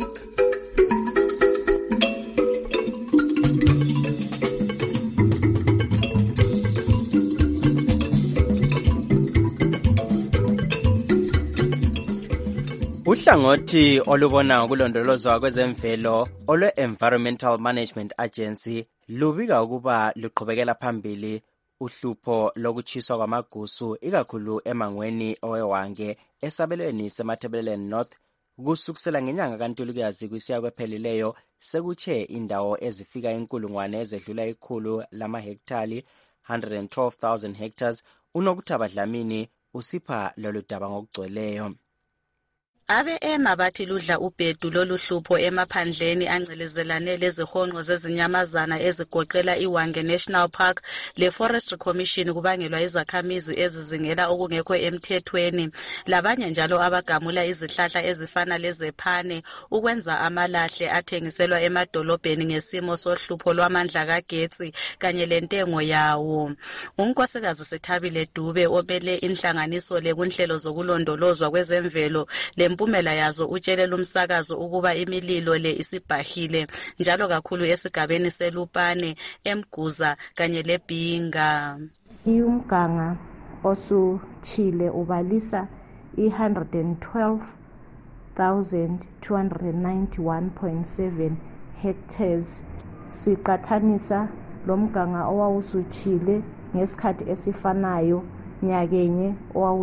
Uhlangothi olubona ukulondolozwa kwezemvelo olwe-Environmental Management Agency lubika ukuba luqhubekela phambili uhlupho lokuchiswa kwamagusu ikakhulu emangweni owewange esabelweni seMatabeleland North kusukisela ngenyanga kaNtulikazi kusiya kwephelileyo sekuthe indawo ezifika inkulungwane ezedlula ikhulu lamahektali 112,000 hectares. UNokuthaba Dlamini usipha lolu daba ngokugcweleyo. Abe-EMA bathi ludla ubhedu lolu hlupho emaphandleni angcelezelane lezihonqo zezinyamazana ezigoqela iWange National Park le-Forestry Commission kubangelwa izakhamizi ezizingela okungekho emthethweni, labanye njalo abagamula izihlahla ezifana lezephane ukwenza amalahle athengiselwa emadolobheni ngesimo sohlupho lwamandla kagetsi kanye lentengo yawo. UNkosikazi Sithabile Dube obele inhlanganiso le kunhlelo zokulondolozwa kwezemvelo lempumela yazo utshelela umsakazo ukuba imililo le isibhahile njalo kakhulu esigabeni seLupane, eMguza kanye leBhinga. Umganga osuchile ubalisa i-112,291.7 hectares. Siqathanisa lomganga owawusuchile ngesikhathi esifanayo nyakenye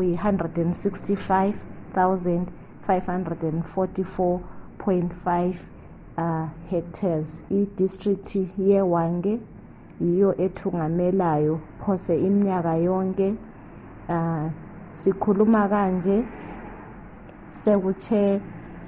owawu-165,544.5 hectares. I-district yeWange yiyo ethungamelayo phose iminyaka yonke. Sikhuluma kanje sekuthe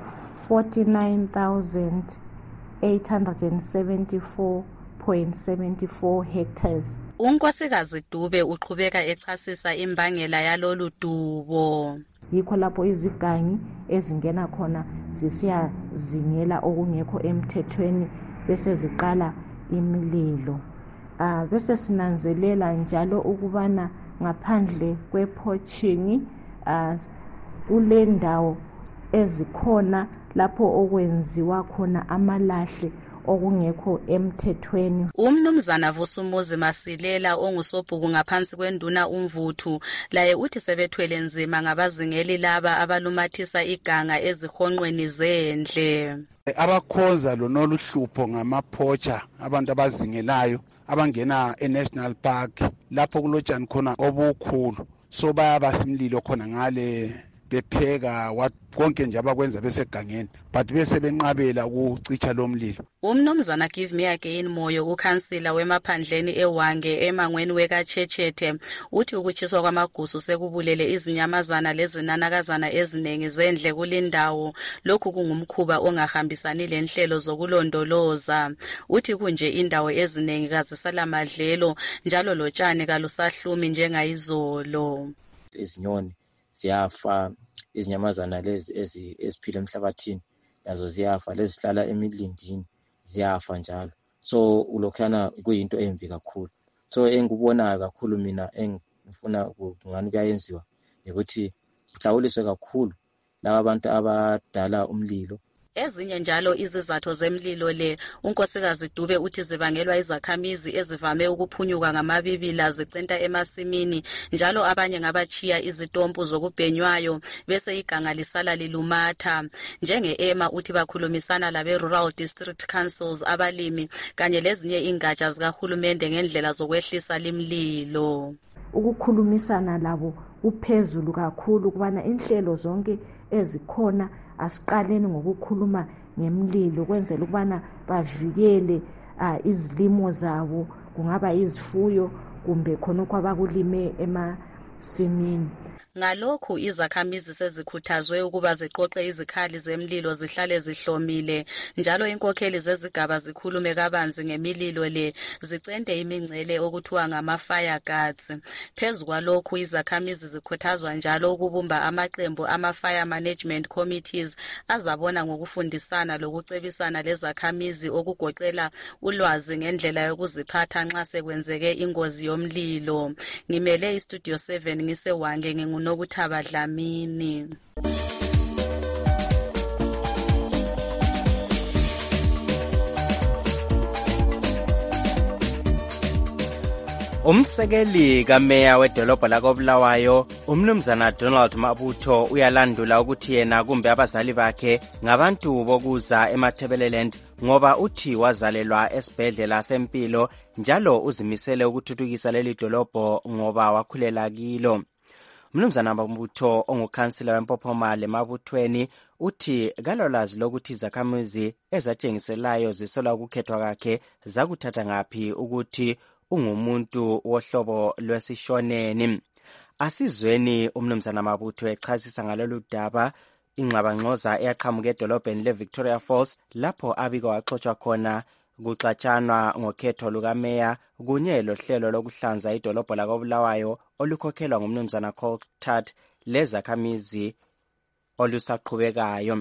49,874.74 hectares. UNkosikazi Dube uqhubeka echasisa imbangela yalolu dubo. Yikho lapho izigangi ezingena khona zisiyazingela okungekho emthethweni bese ziqala imililo. Bese sinanzelela njalo ukubana ngaphandle kwepoaching kule ndawo ezikhona lapho okwenziwa khona amalahle okungekho emthethweni. Umnumzana Vusumuzi Masilela ongusobhuku ngaphansi kwenduna uMvuthu laye uthi sebethwele nzima ngabazingeli laba abalumathisa iganga ezihonqweni zendle. Abakhonza lonolu hlupho ngamaphocha, abantu abazingelayo abangena eNational Park lapho kulotshani khona obukhulu, so bayabasimlilo khona ngale bepheka konke nje abakwenza besegangeni but bese benqabela ukucitsha lo mlilo. Umnumzana Give Me Again Moyo, ukhansila wemaphandleni eWange emangweni wekaChechethe, uthi ukutshiswa kwamagusu sekubulele izinyamazana lezinanakazana eziningi zendle kulindawo. Lokhu kungumkhuba ongahambisani lenhlelo zokulondoloza. Uthi kunje indawo eziningi kazisala madlelo njalo lotshani kalusahlumi njengayizolo. Izinyoni ziyafa, izinyamazana lezi eziphila emhlabathini nazo ziyafa, lezihlala emilindini ziyafa njalo. So ulokhana kuyinto embi kakhulu. So engikubonayo kakhulu mina engifuna kungani kuyayenziwa ukuthi kuhlawuliswe kakhulu laba abantu abadala umlilo. Ezinye njalo izizathu zemlilo le unkosikazi Dube uthi zibangelwa izakhamizi ezivame ukuphunyuka ngamabibila zicenta emasimini, njalo abanye ngabachiya izitompu zokubhenywayo bese iganga lisala lilumatha. Njenge-EMA uthi bakhulumisana labe Rural District Councils, abalimi kanye lezinye ingatsha zikahulumende ngendlela zokwehlisa limlilo. Ukukhulumisana labo kuphezulu kakhulu kubana inhlelo zonke ezikhona asiqaleni ngokukhuluma ngemlilo kwenzela ukubana bavikele izilimo zabo, kungaba izifuyo kumbe khonokho abakulime emasimini. Ngalokhu izakhamizi sezikhuthazwe ukuba ziqoqe izikhali zemlilo zihlale zihlomile, njalo inkokheli zezigaba zikhulume kabanzi ngemililo le, zicente imingcele okuthiwa ngama-fire guards. Phezu kwalokhu izakhamizi zikhuthazwa njalo ukubumba amaqembu ama-fire management committees azabona ngokufundisana lokucebisana lezakhamizi okugoqela ulwazi ngendlela yokuziphatha nxa sekwenzeke ingozi yomlilo. Ngimele iStudio 7 ngiseWange Nokuthaba Dlamini. Umsekeli kameya wedolobha lakoBulawayo, umnumzana Donald Mabutho, uyalandula ukuthi yena kumbe abazali bakhe ngabantu bokuza eMathebeleland ngoba uthi wazalelwa esibhedlela sempilo njalo uzimisele ukuthuthukisa leli dolobho ngoba wakhulela kilo. Umnumzana Mabutho ongukhansila wempophomale Mabuthweni uthi kalolazi lokuthi izakhamizi ezatshengiselayo zisola ukukhethwa kwakhe zakuthatha ngaphi ukuthi ungumuntu wohlobo lwesishoneni. Asizweni umnumzana Mabutho echasisa ngalolu daba ingxabangxoza eyaqhamuka edolobheni leVictoria Falls lapho abike waxoxwa khona kuxatshanwa ngokhetho lukameya kunye lohlelo lokuhlanza idolobho lakoBulawayo olukhokhelwa ngumnumzana Coltart lezakhamizi olusaqhubekayo.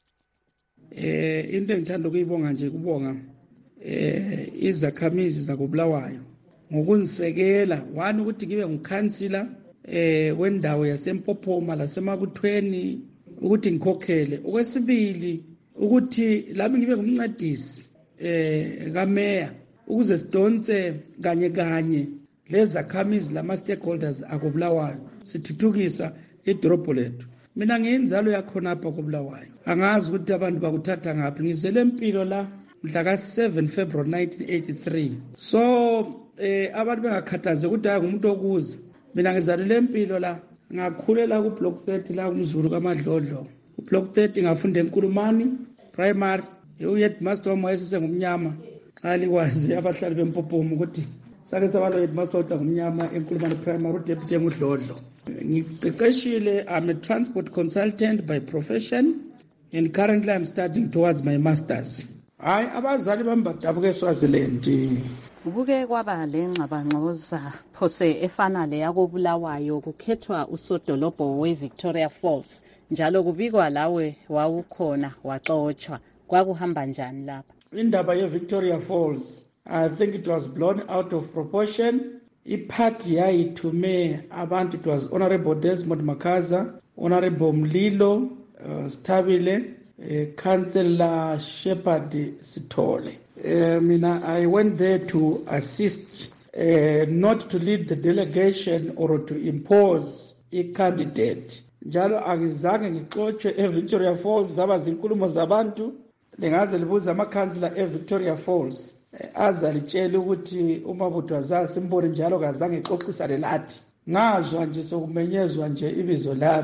Into engithanda ukuyibonga nje kubonga izakhamizi zakoBulawayo ngokungisekela, one ukuthi ngibe ngukhansila wendawo yaseMpophoma lasemabuthweni ukuthi ngikhokhele. Okwesibili ukuthi lami ngibe ngumncedisi kameya ukuze sidonse kanye lezakhamizi lama-stakeholders akoBulawayo sithuthukisa idolobho lethu. Mina ngiyinzalo yakhona apha koBulawayo, angazi ukuthi abantu bakuthatha ngaphi. Ngizele empilo la mhla ka-7 February 1983. So abantu bengakhathazi ukuthi ngumuntu okuza. Mina ngizalele empilo la, ngakhulela ku-block 30 la kumzulu kaMadlodlo. U-block 30 ngafunda eNkulumani primary. U-headmaster wami wayesengumnyama, alikwazi abahlali bempophoma ukuthi sake sabalo headmaster ngumnyama eNkulumani primary, uDeputy engudlodlo. Ngiqeqeshile, I'm a transport consultant by profession and currently I'm studying towards my masters. Hayi abazali bami badabuke eSwaziland. Kubuke kwaba lengxabangxoza phose efana le yakoBulawayo kukhethwa usodolobho weVictoria Falls, njalo kubikwa lawe wawukhona waxoxwa. Kwakuhamba njani lapha? Indaba yeVictoria Falls, I think it was blown out of proportion. Iphathi yayithume abantu, it was Honorable Desmond Makaza, Honorable Mlilo Stabile, Councillor Shepherd Sithole. I went there to assist, not to lead the delegation or to impose a candidate. Njalo akizange ngixoxe eVictoria Falls zaba zinkulumo zabantu. Lengaze libuza amakhansila eVictoria Falls azalitshela ukuthi uMabutho azazi imboni njalo kazange ixoxisane lathi. Ngazwa nje sokumenyezwa nje ibizo lami.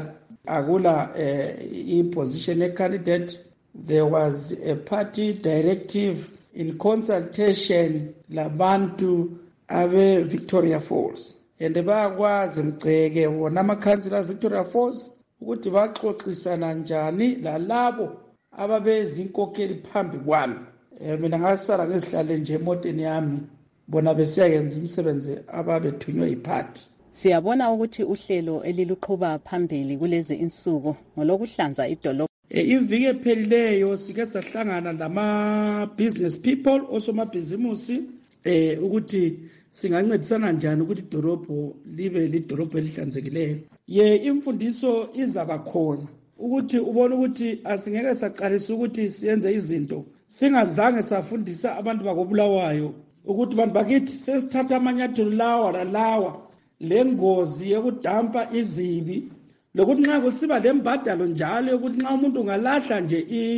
akula i-position ye-candidate. There was a party directive in consultation labantu abe Victoria Falls. And bayakwazi mgceke wona amakhansila Victoria Falls ukuthi baxoxisana njani lalabo ababezinkokheli phambi kwami. Mina ngasala ngezihlale nje emoteni yami bona besiyayenza umsebenzi ababethunywe yiphathi. Siyabona ukuthi uhlelo eliluqhuba phambili kulezi insuku ngolokuhlanza idolobha. Iviki ephelileyo sike sahlangana lama-business people osomabhizimusi ukuthi singancedisana njani ukuthi idolobho libe lidolobho elihlanzekileyo. Imfundiso izaba khona ukuthi ubone ukuthi asingeke saqalisa ukuthi siyenze izinto singazange safundisa abantu bakobulawayo ukuthi bantu bakithi sesithatha amanyathelo lawa lengozi yokudampa izibi lokuthi nxa kusiba lembadalo njalo yokuthi nxa umuntu ungalahla nje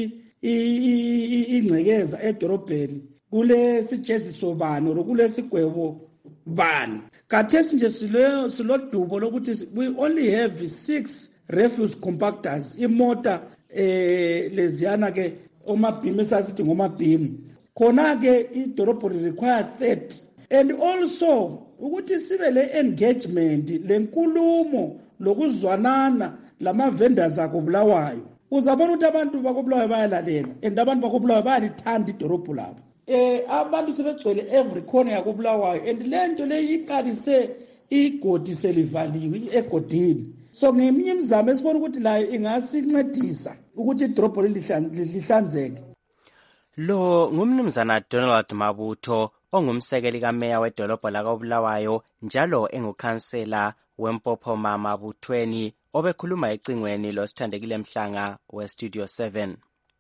ingcekeza edorobheni kule sijeziso bani lokule sigwebo bani. Khathesi nje silodubo lokuthi we only have 6 refuse compactors imota leziyana ke omabhimu esasithi ngomabhimu khona ke idorobho require 30 and also ukuthi sibe le engagement lenkulumo lokuzwanana lama vendors akobulawayo. Uzabona ukuthi abantu bakobulawayo bayalalela and abantu bakobulawayo bayalithanda idorobho labo. Abantu sebegcwele every corner yakobulawayo and lento le iqalise igodi selivaliwe egodini. So ngeminye imizamo esibona ukuthi layo ingasincedisa ukuthi idorobho lihlanzeke. Lo ngumnumzana Donald Mabutho ongumsekeli kameya wedolobho lakobulawayo njalo engukhansela weMpophoma Mabuthweni obekhuluma ecingweni loSithandekile Mhlanga weStudio 7.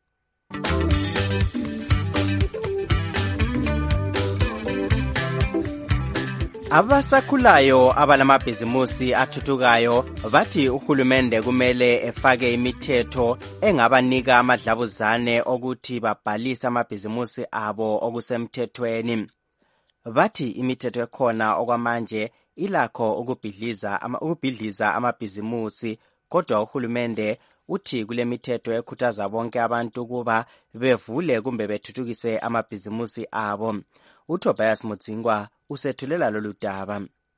Abasakhulayo abalamabhizimusi athuthukayo bathi uhulumende kumele efake imithetho engabanika amadlabuzane okuthi babhalise amabhizimusi abo okusemthethweni. Bathi imithetho ekhona okwamanje ilakho ukubhidliza amabhizimusi, kodwa uhulumende uthi kule mithetho ekhuthaza bonke abantu ukuba bevule kumbe bethuthukise amabhizimusi abo. uTobias Mudzingwa usethulela lolu daba.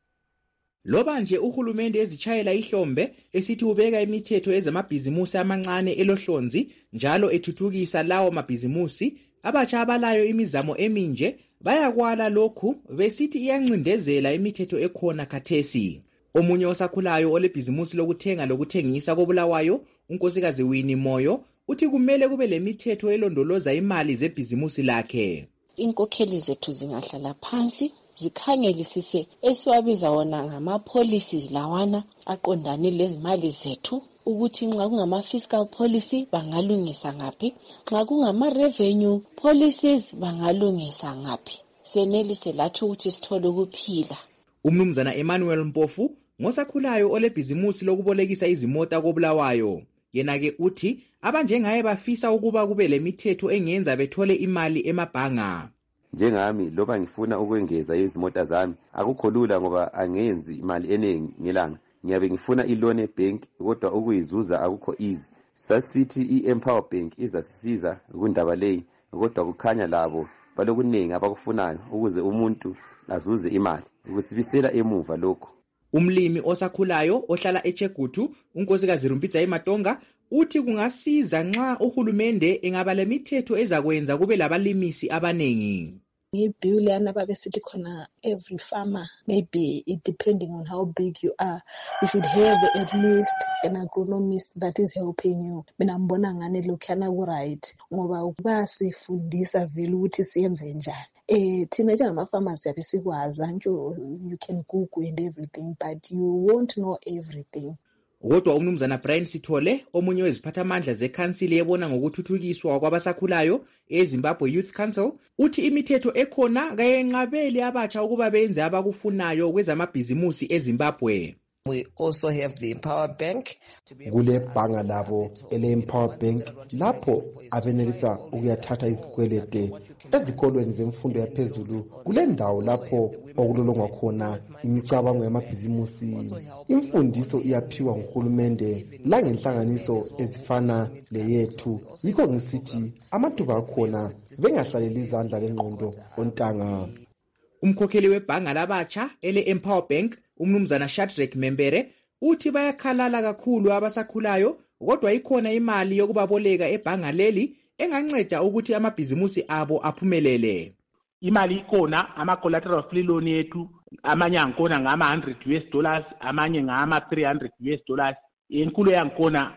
Loba nje uhulumende ezitshayela ihlombe esithi ubeka imithetho ezamabhizimusi amancane elohlonzi njalo ethuthukisa lawo mabhizimusi, abatsha abalayo imizamo eminje bayakwala lokhu besithi iyancindezela imithetho ekhona khathesi. Omunye osakhulayo olebhizimusi lokuthenga lokuthengisa kobulawayo, unkosikazi Winnie Moyo, uthi kumele kube lemithetho elondoloza imali zebhizimusi lakhe. Inkokheli zethu zingahlala phansi zikhangelisise esiwabiza wona ngama-policies lawana aqondane lezimali zethu, ukuthi nxa kungama-fiscal policy bangalungisa ngaphi, nxa kungama-revenue policies bangalungisa ngaphi. Senelise lathi ukuthi sithole ukuphila. Umnumzana Emmanuel Mpofu ngosakhulayo olebhizimusi lokubolekisa izimota kobulawayo, yena-ke uthi abanjengaye bafisa ukuba kube lemithetho engenza bethole imali emabhanga. Njengami loba ngifuna ukwengeza izimota zami akukho lula ngoba angenzi imali eningi ngelanga. Ngiyabe ngifuna ilone ebank kodwa ukuyizuza akukho easy. Sasithi i-Empower Bank izasisiza kundaba leyi kodwa kukhanya labo balokuningi abakufunayo ukuze umuntu azuze imali. Ukusibisela emuva lokho. Umlimi osakhulayo ohlala eChegutu, unkosikazi Rumpitsa Imatonga, uthi kungasiza nxa uhulumende engaba lemithetho ezakwenza kube labalimisi abanengi. Ngebill yana babesithi khona every farmer, maybe it depending on how big you are, you should have at least an agronomist that is helping you. Mina mbona ngane lokhana ku right ngoba basifundisa vele ukuthi siyenze njani. Thina njengama-farmers yabe sikwazi nje you can Google and everything but you won't know everything. Kodwa umnumzana Brian Sithole, omunye weziphathamandla zekhansili ebona ngokuthuthukiswa kwabasakhulayo eZimbabwe Youth Council, uthi imithetho ekhona kayenqabeli abatsha ukuba benze abakufunayo kwezamabhizimusi eZimbabwe. We also have the Empower Bank. Kule bhanga labo ele Empower Bank lapho abenelisa ukuyathatha izikwelede ezikolweni zemfundo yaphezulu kule ndawo lapho okulolongwa khona imicabango yamabhizimusi. Imfundiso iyaphiwa nguhulumende langenhlanganiso ezifana leyethu. Yikho ngisithi amathuba akhona bengahlaleli izandla lengqondo ontanga. Umkhokheli webhanga labatsha ele Empower Bank umnumzana Shadrack Membere uthi bayakhalala kakhulu abasakhulayo kodwa ikhona imali yokubaboleka ebhanga leli enganceda ukuthi amabhizimusi abo aphumelele. Imali ikhona, ama-collateral free loan yethu amanye angkhona ngama-$100, amanye ngama-$300. Enkulu yangikhona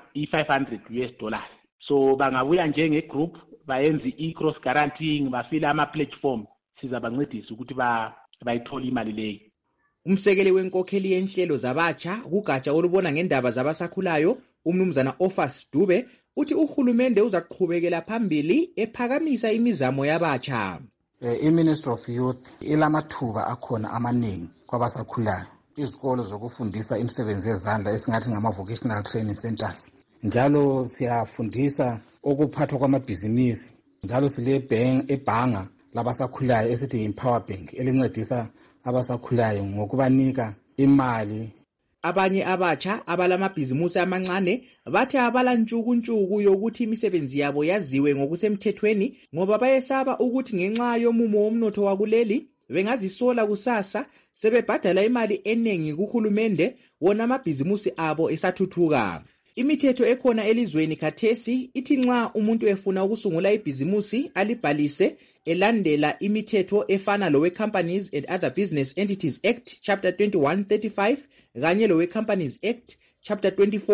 i-$500. So bangabuya njenge-group bayenze i-cross guaranteeing bafile ama-platform sizabancedisa ukuthi bayithole imali leyo. Umsekeli wenkokheli yenhlelo zabatsha kugatsha olubona ngendaba zabasakhulayo umnumzana Offers Dube uthi uhulumende uzaqhubekela phambili ephakamisa imizamo yabatsha. I-Ministry of Youth ilamathuba akhona amaningi kwabasakhulayo. Izikolo zokufundisa imisebenzi yezandla esingathi ngama-vocational training centers. Njalo siyafundisa ukuphathwa kwamabhizinisi. Njalo sile ebhanga labasakhulayo esithi Empower Bank elincedisa abasakhulayo ngokubanika imali. Abanye abatsha abalamabhizimusi amancane bathi abala ntshukuntshuku yokuthi imisebenzi yabo yaziwe ngokusemthethweni ngoba bayesaba ukuthi ngenxa yomumo womnotho wakuleli bengazisola kusasa sebebhadala imali eningi kuhulumende wona amabhizimusi abo esathuthuka. Imithetho ekhona elizweni khathesi ithi nxa umuntu efuna ukusungula ibhizimusi alibhalise elandela imithetho efana lowe Companies and Other Business Entities Act Chapter 2135 kanye lowe Companies Act Chapter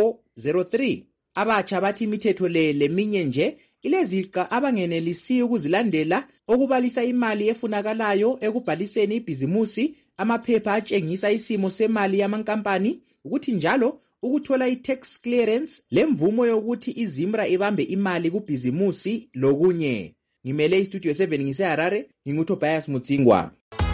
2403. Abatsha bathi imithetho leminye nje ileziqa abangenelisi ukuzilandela okubalisa imali efunakalayo ekubhaliseni ibhizimusi, amaphepha atshengisa isimo semali yamankampani, ukuthi njalo ukuthola i-tax clearance lemvumo yokuthi iZimra ibambe imali kubhizimusi lokunye. Ngimele istudio 7 ngiseHarare, nginguTobias Mutsingwa.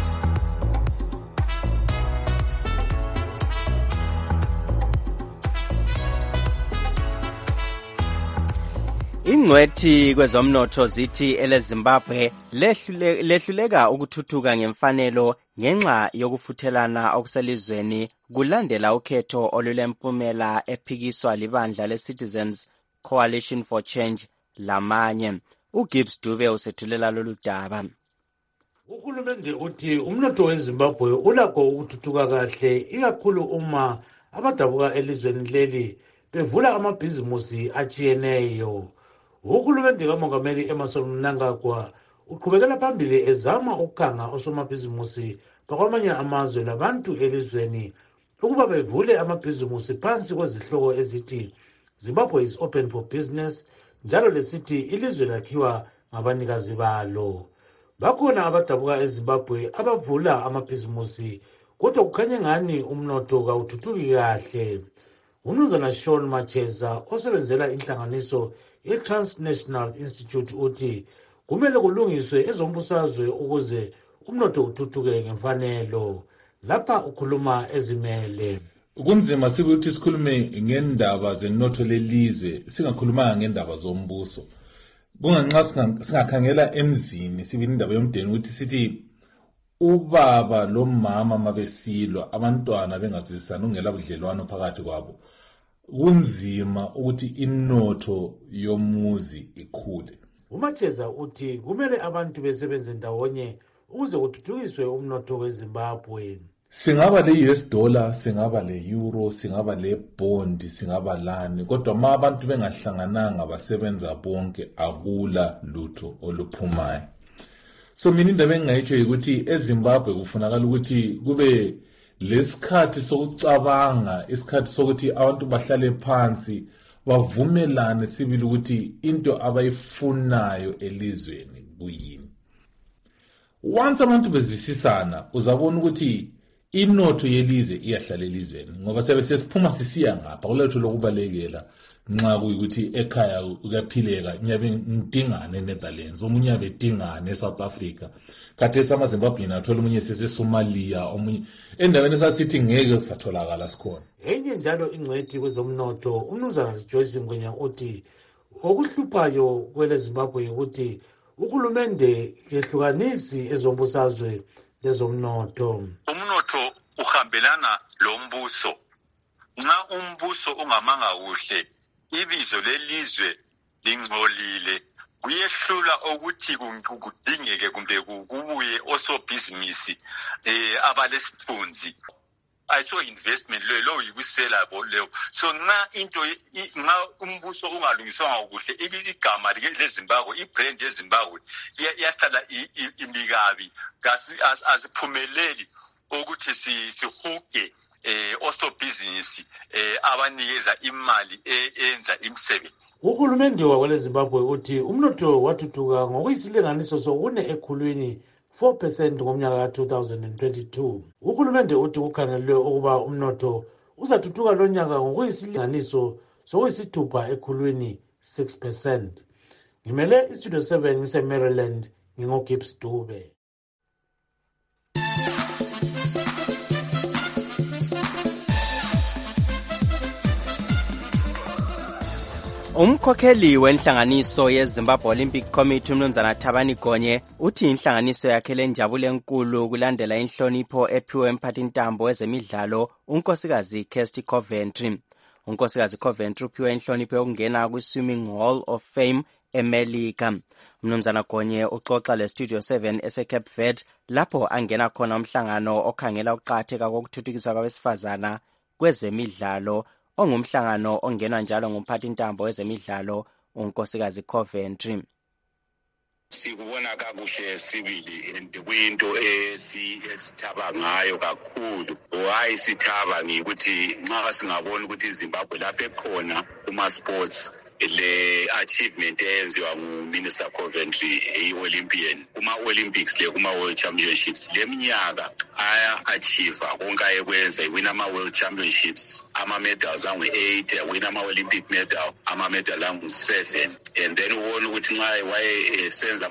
Ingcwethi kwezomnotho zithi eleZimbabwe lehluleka ukuthuthuka ngemfanelo ngenxa yokufuthelana okuselizweni kulandela ukhetho olulempumela ephikiswa libandla leCitizens Coalition for Change lamanye. uGibbs Dube usethulela lolu daba. Uhulumende uthi umnotho weZimbabwe ulakho ukuthuthuka kahle ikakhulu uma abadabuka elizweni leli bevula amabhizimusi achiyeneyo. Uhulumende kaMongameli Emmerson Mnangagwa uqhubekela phambili ezama ukukhanga osomabhizimusi bakwamanye amazwe labantu elizweni ukuba bevule amabhizimusi phansi kwezihloko ezithi Zimbabwe is open for business, njalo lesithi ilizwe lakhiwa ngabanikazi balo. Bakhona abadabuka eZimbabwe abavula amabhizimusi kodwa kukhanya ngani umnotho kawuthuthuki kahle. Umnumzana Sean Macheza osebenzela inhlanganiso i-Transnational Institute uthi kumele kulungiswe ezombusazwe ukuze umnotho uthuthuke ngemfanelo. Lapha ukhuluma ezimele. Kunzima sikuthi sikhulume ngendaba zenotho lelizwe singakhulumanga ngendaba zombuso. Kunganxa singakhangela emzini sibini indaba yomdeni ukuthi sithi ubaba lo mama mabesilwa abantwana bengazisana ungela budlelwano phakathi kwabo. Kunzima ukuthi inotho yomuzi ikhule. Umacheza uthi kumele abantu besebenze ndawonye ukuze kuthuthukiswe umnotho weZimbabwe. Singaba le US dollar, singaba le euro, singaba le bond, singaba lani, kodwa ma abantu bengahlangananga basebenza bonke akula lutho oluphumayo. So mina indaba engayitsho ukuthi eZimbabwe kufunakala ukuthi kube lesikhathi sokucabanga, isikhathi sokuthi abantu bahlale phansi bavumelane sibili ukuthi into abayifunayo elizweni kuyini. Once abantu bezwisisana uzabona ukuthi inotho yelizwe iyahlala elizweni ngoba siyabe sesiphuma sisiya ngapha kuletho lokubalekela nxa kuyikuthi ekhaya kuyaphileka ngiyabe ngidingane eNetherlands omunye yabe edingane eSouth Africa khathesi amaZimbabwean athola omunye seseSomalia omunye endaweni esasithi ngeke satholakala sikhona. Enye njalo ingcwethi kwezomnotho umnumzana Joyce Ngwenya uthi okuhluphayo kwele Zimbabwe ukuthi uhulumende yehlukanisi ezombusazwe lezomnotho. Umnotho uhambelana lombuso. Nxa umbuso ungamanga kuhle ibizo lelizwe lingcolile kuyehlula ukuthi kudingeke kumbe kubuye osobhizinisi abalesithunzi. Ayiso investment lo yikusela leyo. So nxa umbuso ungalungiswanga kuhle igama leZimbabwe ibrand yeZimbabwe iyahlala imikabi asiphumeleli ukuthi sihuge osobhizinisi abanikeza imali enza imisebenzi. Uhulumende wakwele Zimbabwe uthi umnotho wathuthuka ngokuyisilinganiso sokune ekhulwini 4% ngomnyaka ka-2022. Uhulumende uthi kukhangelwe ukuba umnotho uzathuthuka lo nyaka ngokuyisilinganiso sokuyisithupha ekhulwini 6%. Ngimele iStudio 7 ngise-Maryland ngingoGibbs Dube. Umkhokheli wenhlanganiso yeZimbabwe Olympic Committee umnumzana Thabani Gonye uthi inhlanganiso yakhe lenjabulo enkulu kulandela inhlonipho ephiwe emphathintambo wezemidlalo unkosikazi Kirsty Coventry. Unkosikazi Coventry uphiwe inhlonipho yokungena kwi-Swimming Hall of Fame eMelika. Umnumzana Gonye uxoxa leStudio 7 eseCape Verde lapho angena khona umhlangano okhangela ukuqakatheka kokuthuthukiswa kwabesifazana kwezemidlalo ongumhlangano ongenwa njalo ngumphathintambo wezemidlalo unkosikazi Coventry. Sikubona kakuhle sibili kuyinto esithaba ngayo kakhulu. Why sithaba ngikuthi nxa singabona ukuthi iZimbabwe lapha ekhona kuma sports le achievement eyenziwa nguMinister Coventry e-Olympian kuma Olympics le kuma World Championships leminyaka achieve konke ayekwenza win ama World Championships ama medals angu-8 win ama Olympic medal ama medal angu-7 and then ubona ukuthi nxa wayesenza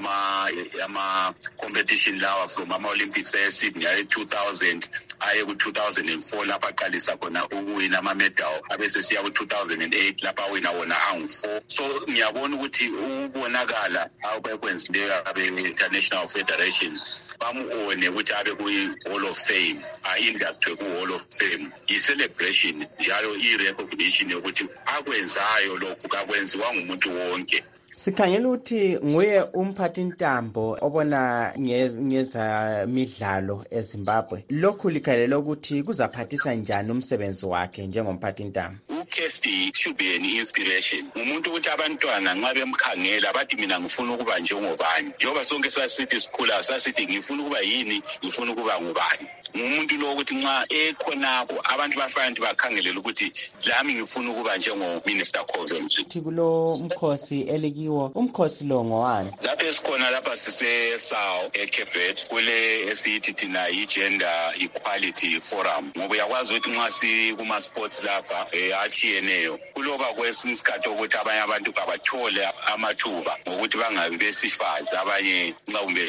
ama competition lawa from ama Olympics e-Sydney aye-2000 aye ku-2004 lapha aqalisa khona ukuwina ama medal abesesiya ku-2008 lapha awina wona angu-4. So ngiyabona ukuthi ubonakala awubekwenzileyo abe-International Federation bamuone ukuthi abe kwi-Hall of Fame inductwe ku-Hall of Fame i-celebration njalo i-recognition yokuthi akwenzayo lokhu kakwenziwa ngumuntu wonke. Sikhangela ukuthi nguye umphathintambo obona ngezemidlalo eZimbabwe. Lokhu likhalela ukuthi kuzaphathisa njani umsebenzi wakhe njengomphathintambo. Kirsty should be an inspiration. Umuntu ukuthi abantwana nxa bemkhangela bathi mina ngifuna ukuba njengobani. Njengoba sonke sasithi sikhula sasithi ngifuna ukuba yini, ngifuna ukuba ngubani. Umuntu lo ukuthi nxa ekhonapho abantu bafanele bakhangelele ukuthi lami ngifuna ukuba njengoMinister Coventry. Kulo mkhosi elikiwo umkhosi lo ngowani? Lapha esikhona lapha sise-Sao eCape Verde kule esithi thina i-Gender Equality Forum. Ngoba uyakwazi ukuthi nxa sikuma sports lapha achiyeneyo kuloba kwesinye isikhathi ukuthi abanye abantu babathole amathuba ngokuthi bangabi besifazi abanye nxa kumbe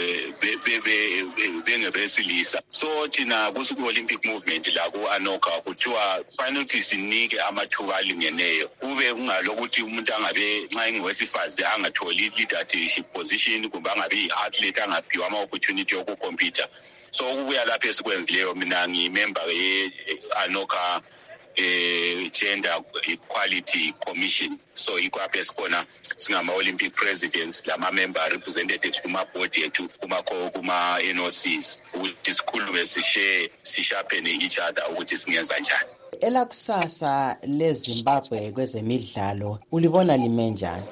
bengebesilisa. So thina kusu-Olympic movement la ku-Anoka kuthiwa kufanele ukuthi sinike amathuba alingeneyo kube kungalokuthi umuntu angabe nxa engowesifazi angatholi leadership position kumbe angabe yi-athlete angaphiwa ama-opportunity yokukompyutha. So ukubuya lapho esikwenzileyo mina ngiyimember ye-Anoka Gender Equality Commission. So ikwapha esikhona singama-Olympic presidents lama-member representatives kuma-board yethu kuma-NOCs ukuthi sikhulume sishaphene each other ukuthi singenza njani. Elakusasa leZimbabwe kwezemidlalo ulibona lime njani?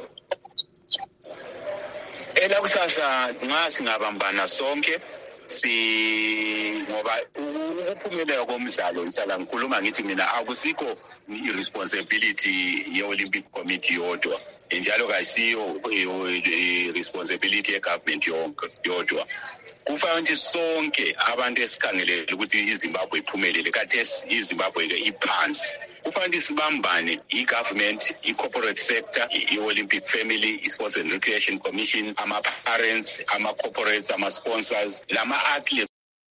Elakusasa nxa singabambana sonke ngoba ukuphumelela komdlalo ngihlala ngikhuluma ngithi mina akusikho i-responsibility ye-Olympic Committee yodwa njalo kayisiyo responsibility ye-government yodwa. Kufanele ukuthi sonke abantu esikhangelele ukuthi iZimbabwe iphumelele, khathesi iZimbabwe-ke iphansi. Kufanele ukuthi sibambane, i-government, i-corporate sector, i-Olympic family, i-Sports and Recreation Commission, ama-parents, ama-corporates, ama-sponsors, lama-athletes.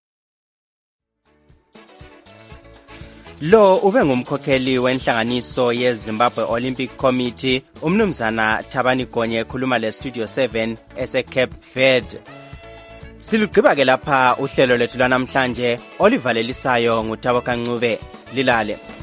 Lo ube ngumkhokheli wenhlanganiso yeZimbabwe Olympic Committee, umnumzana Thabani Gonye ekhuluma le-Studio 7 ese-Cape Verde. Silugqiba-ke lapha uhlelo lethu lwanamhlanje olivalelisayo nguThabo Kancube. Lilale.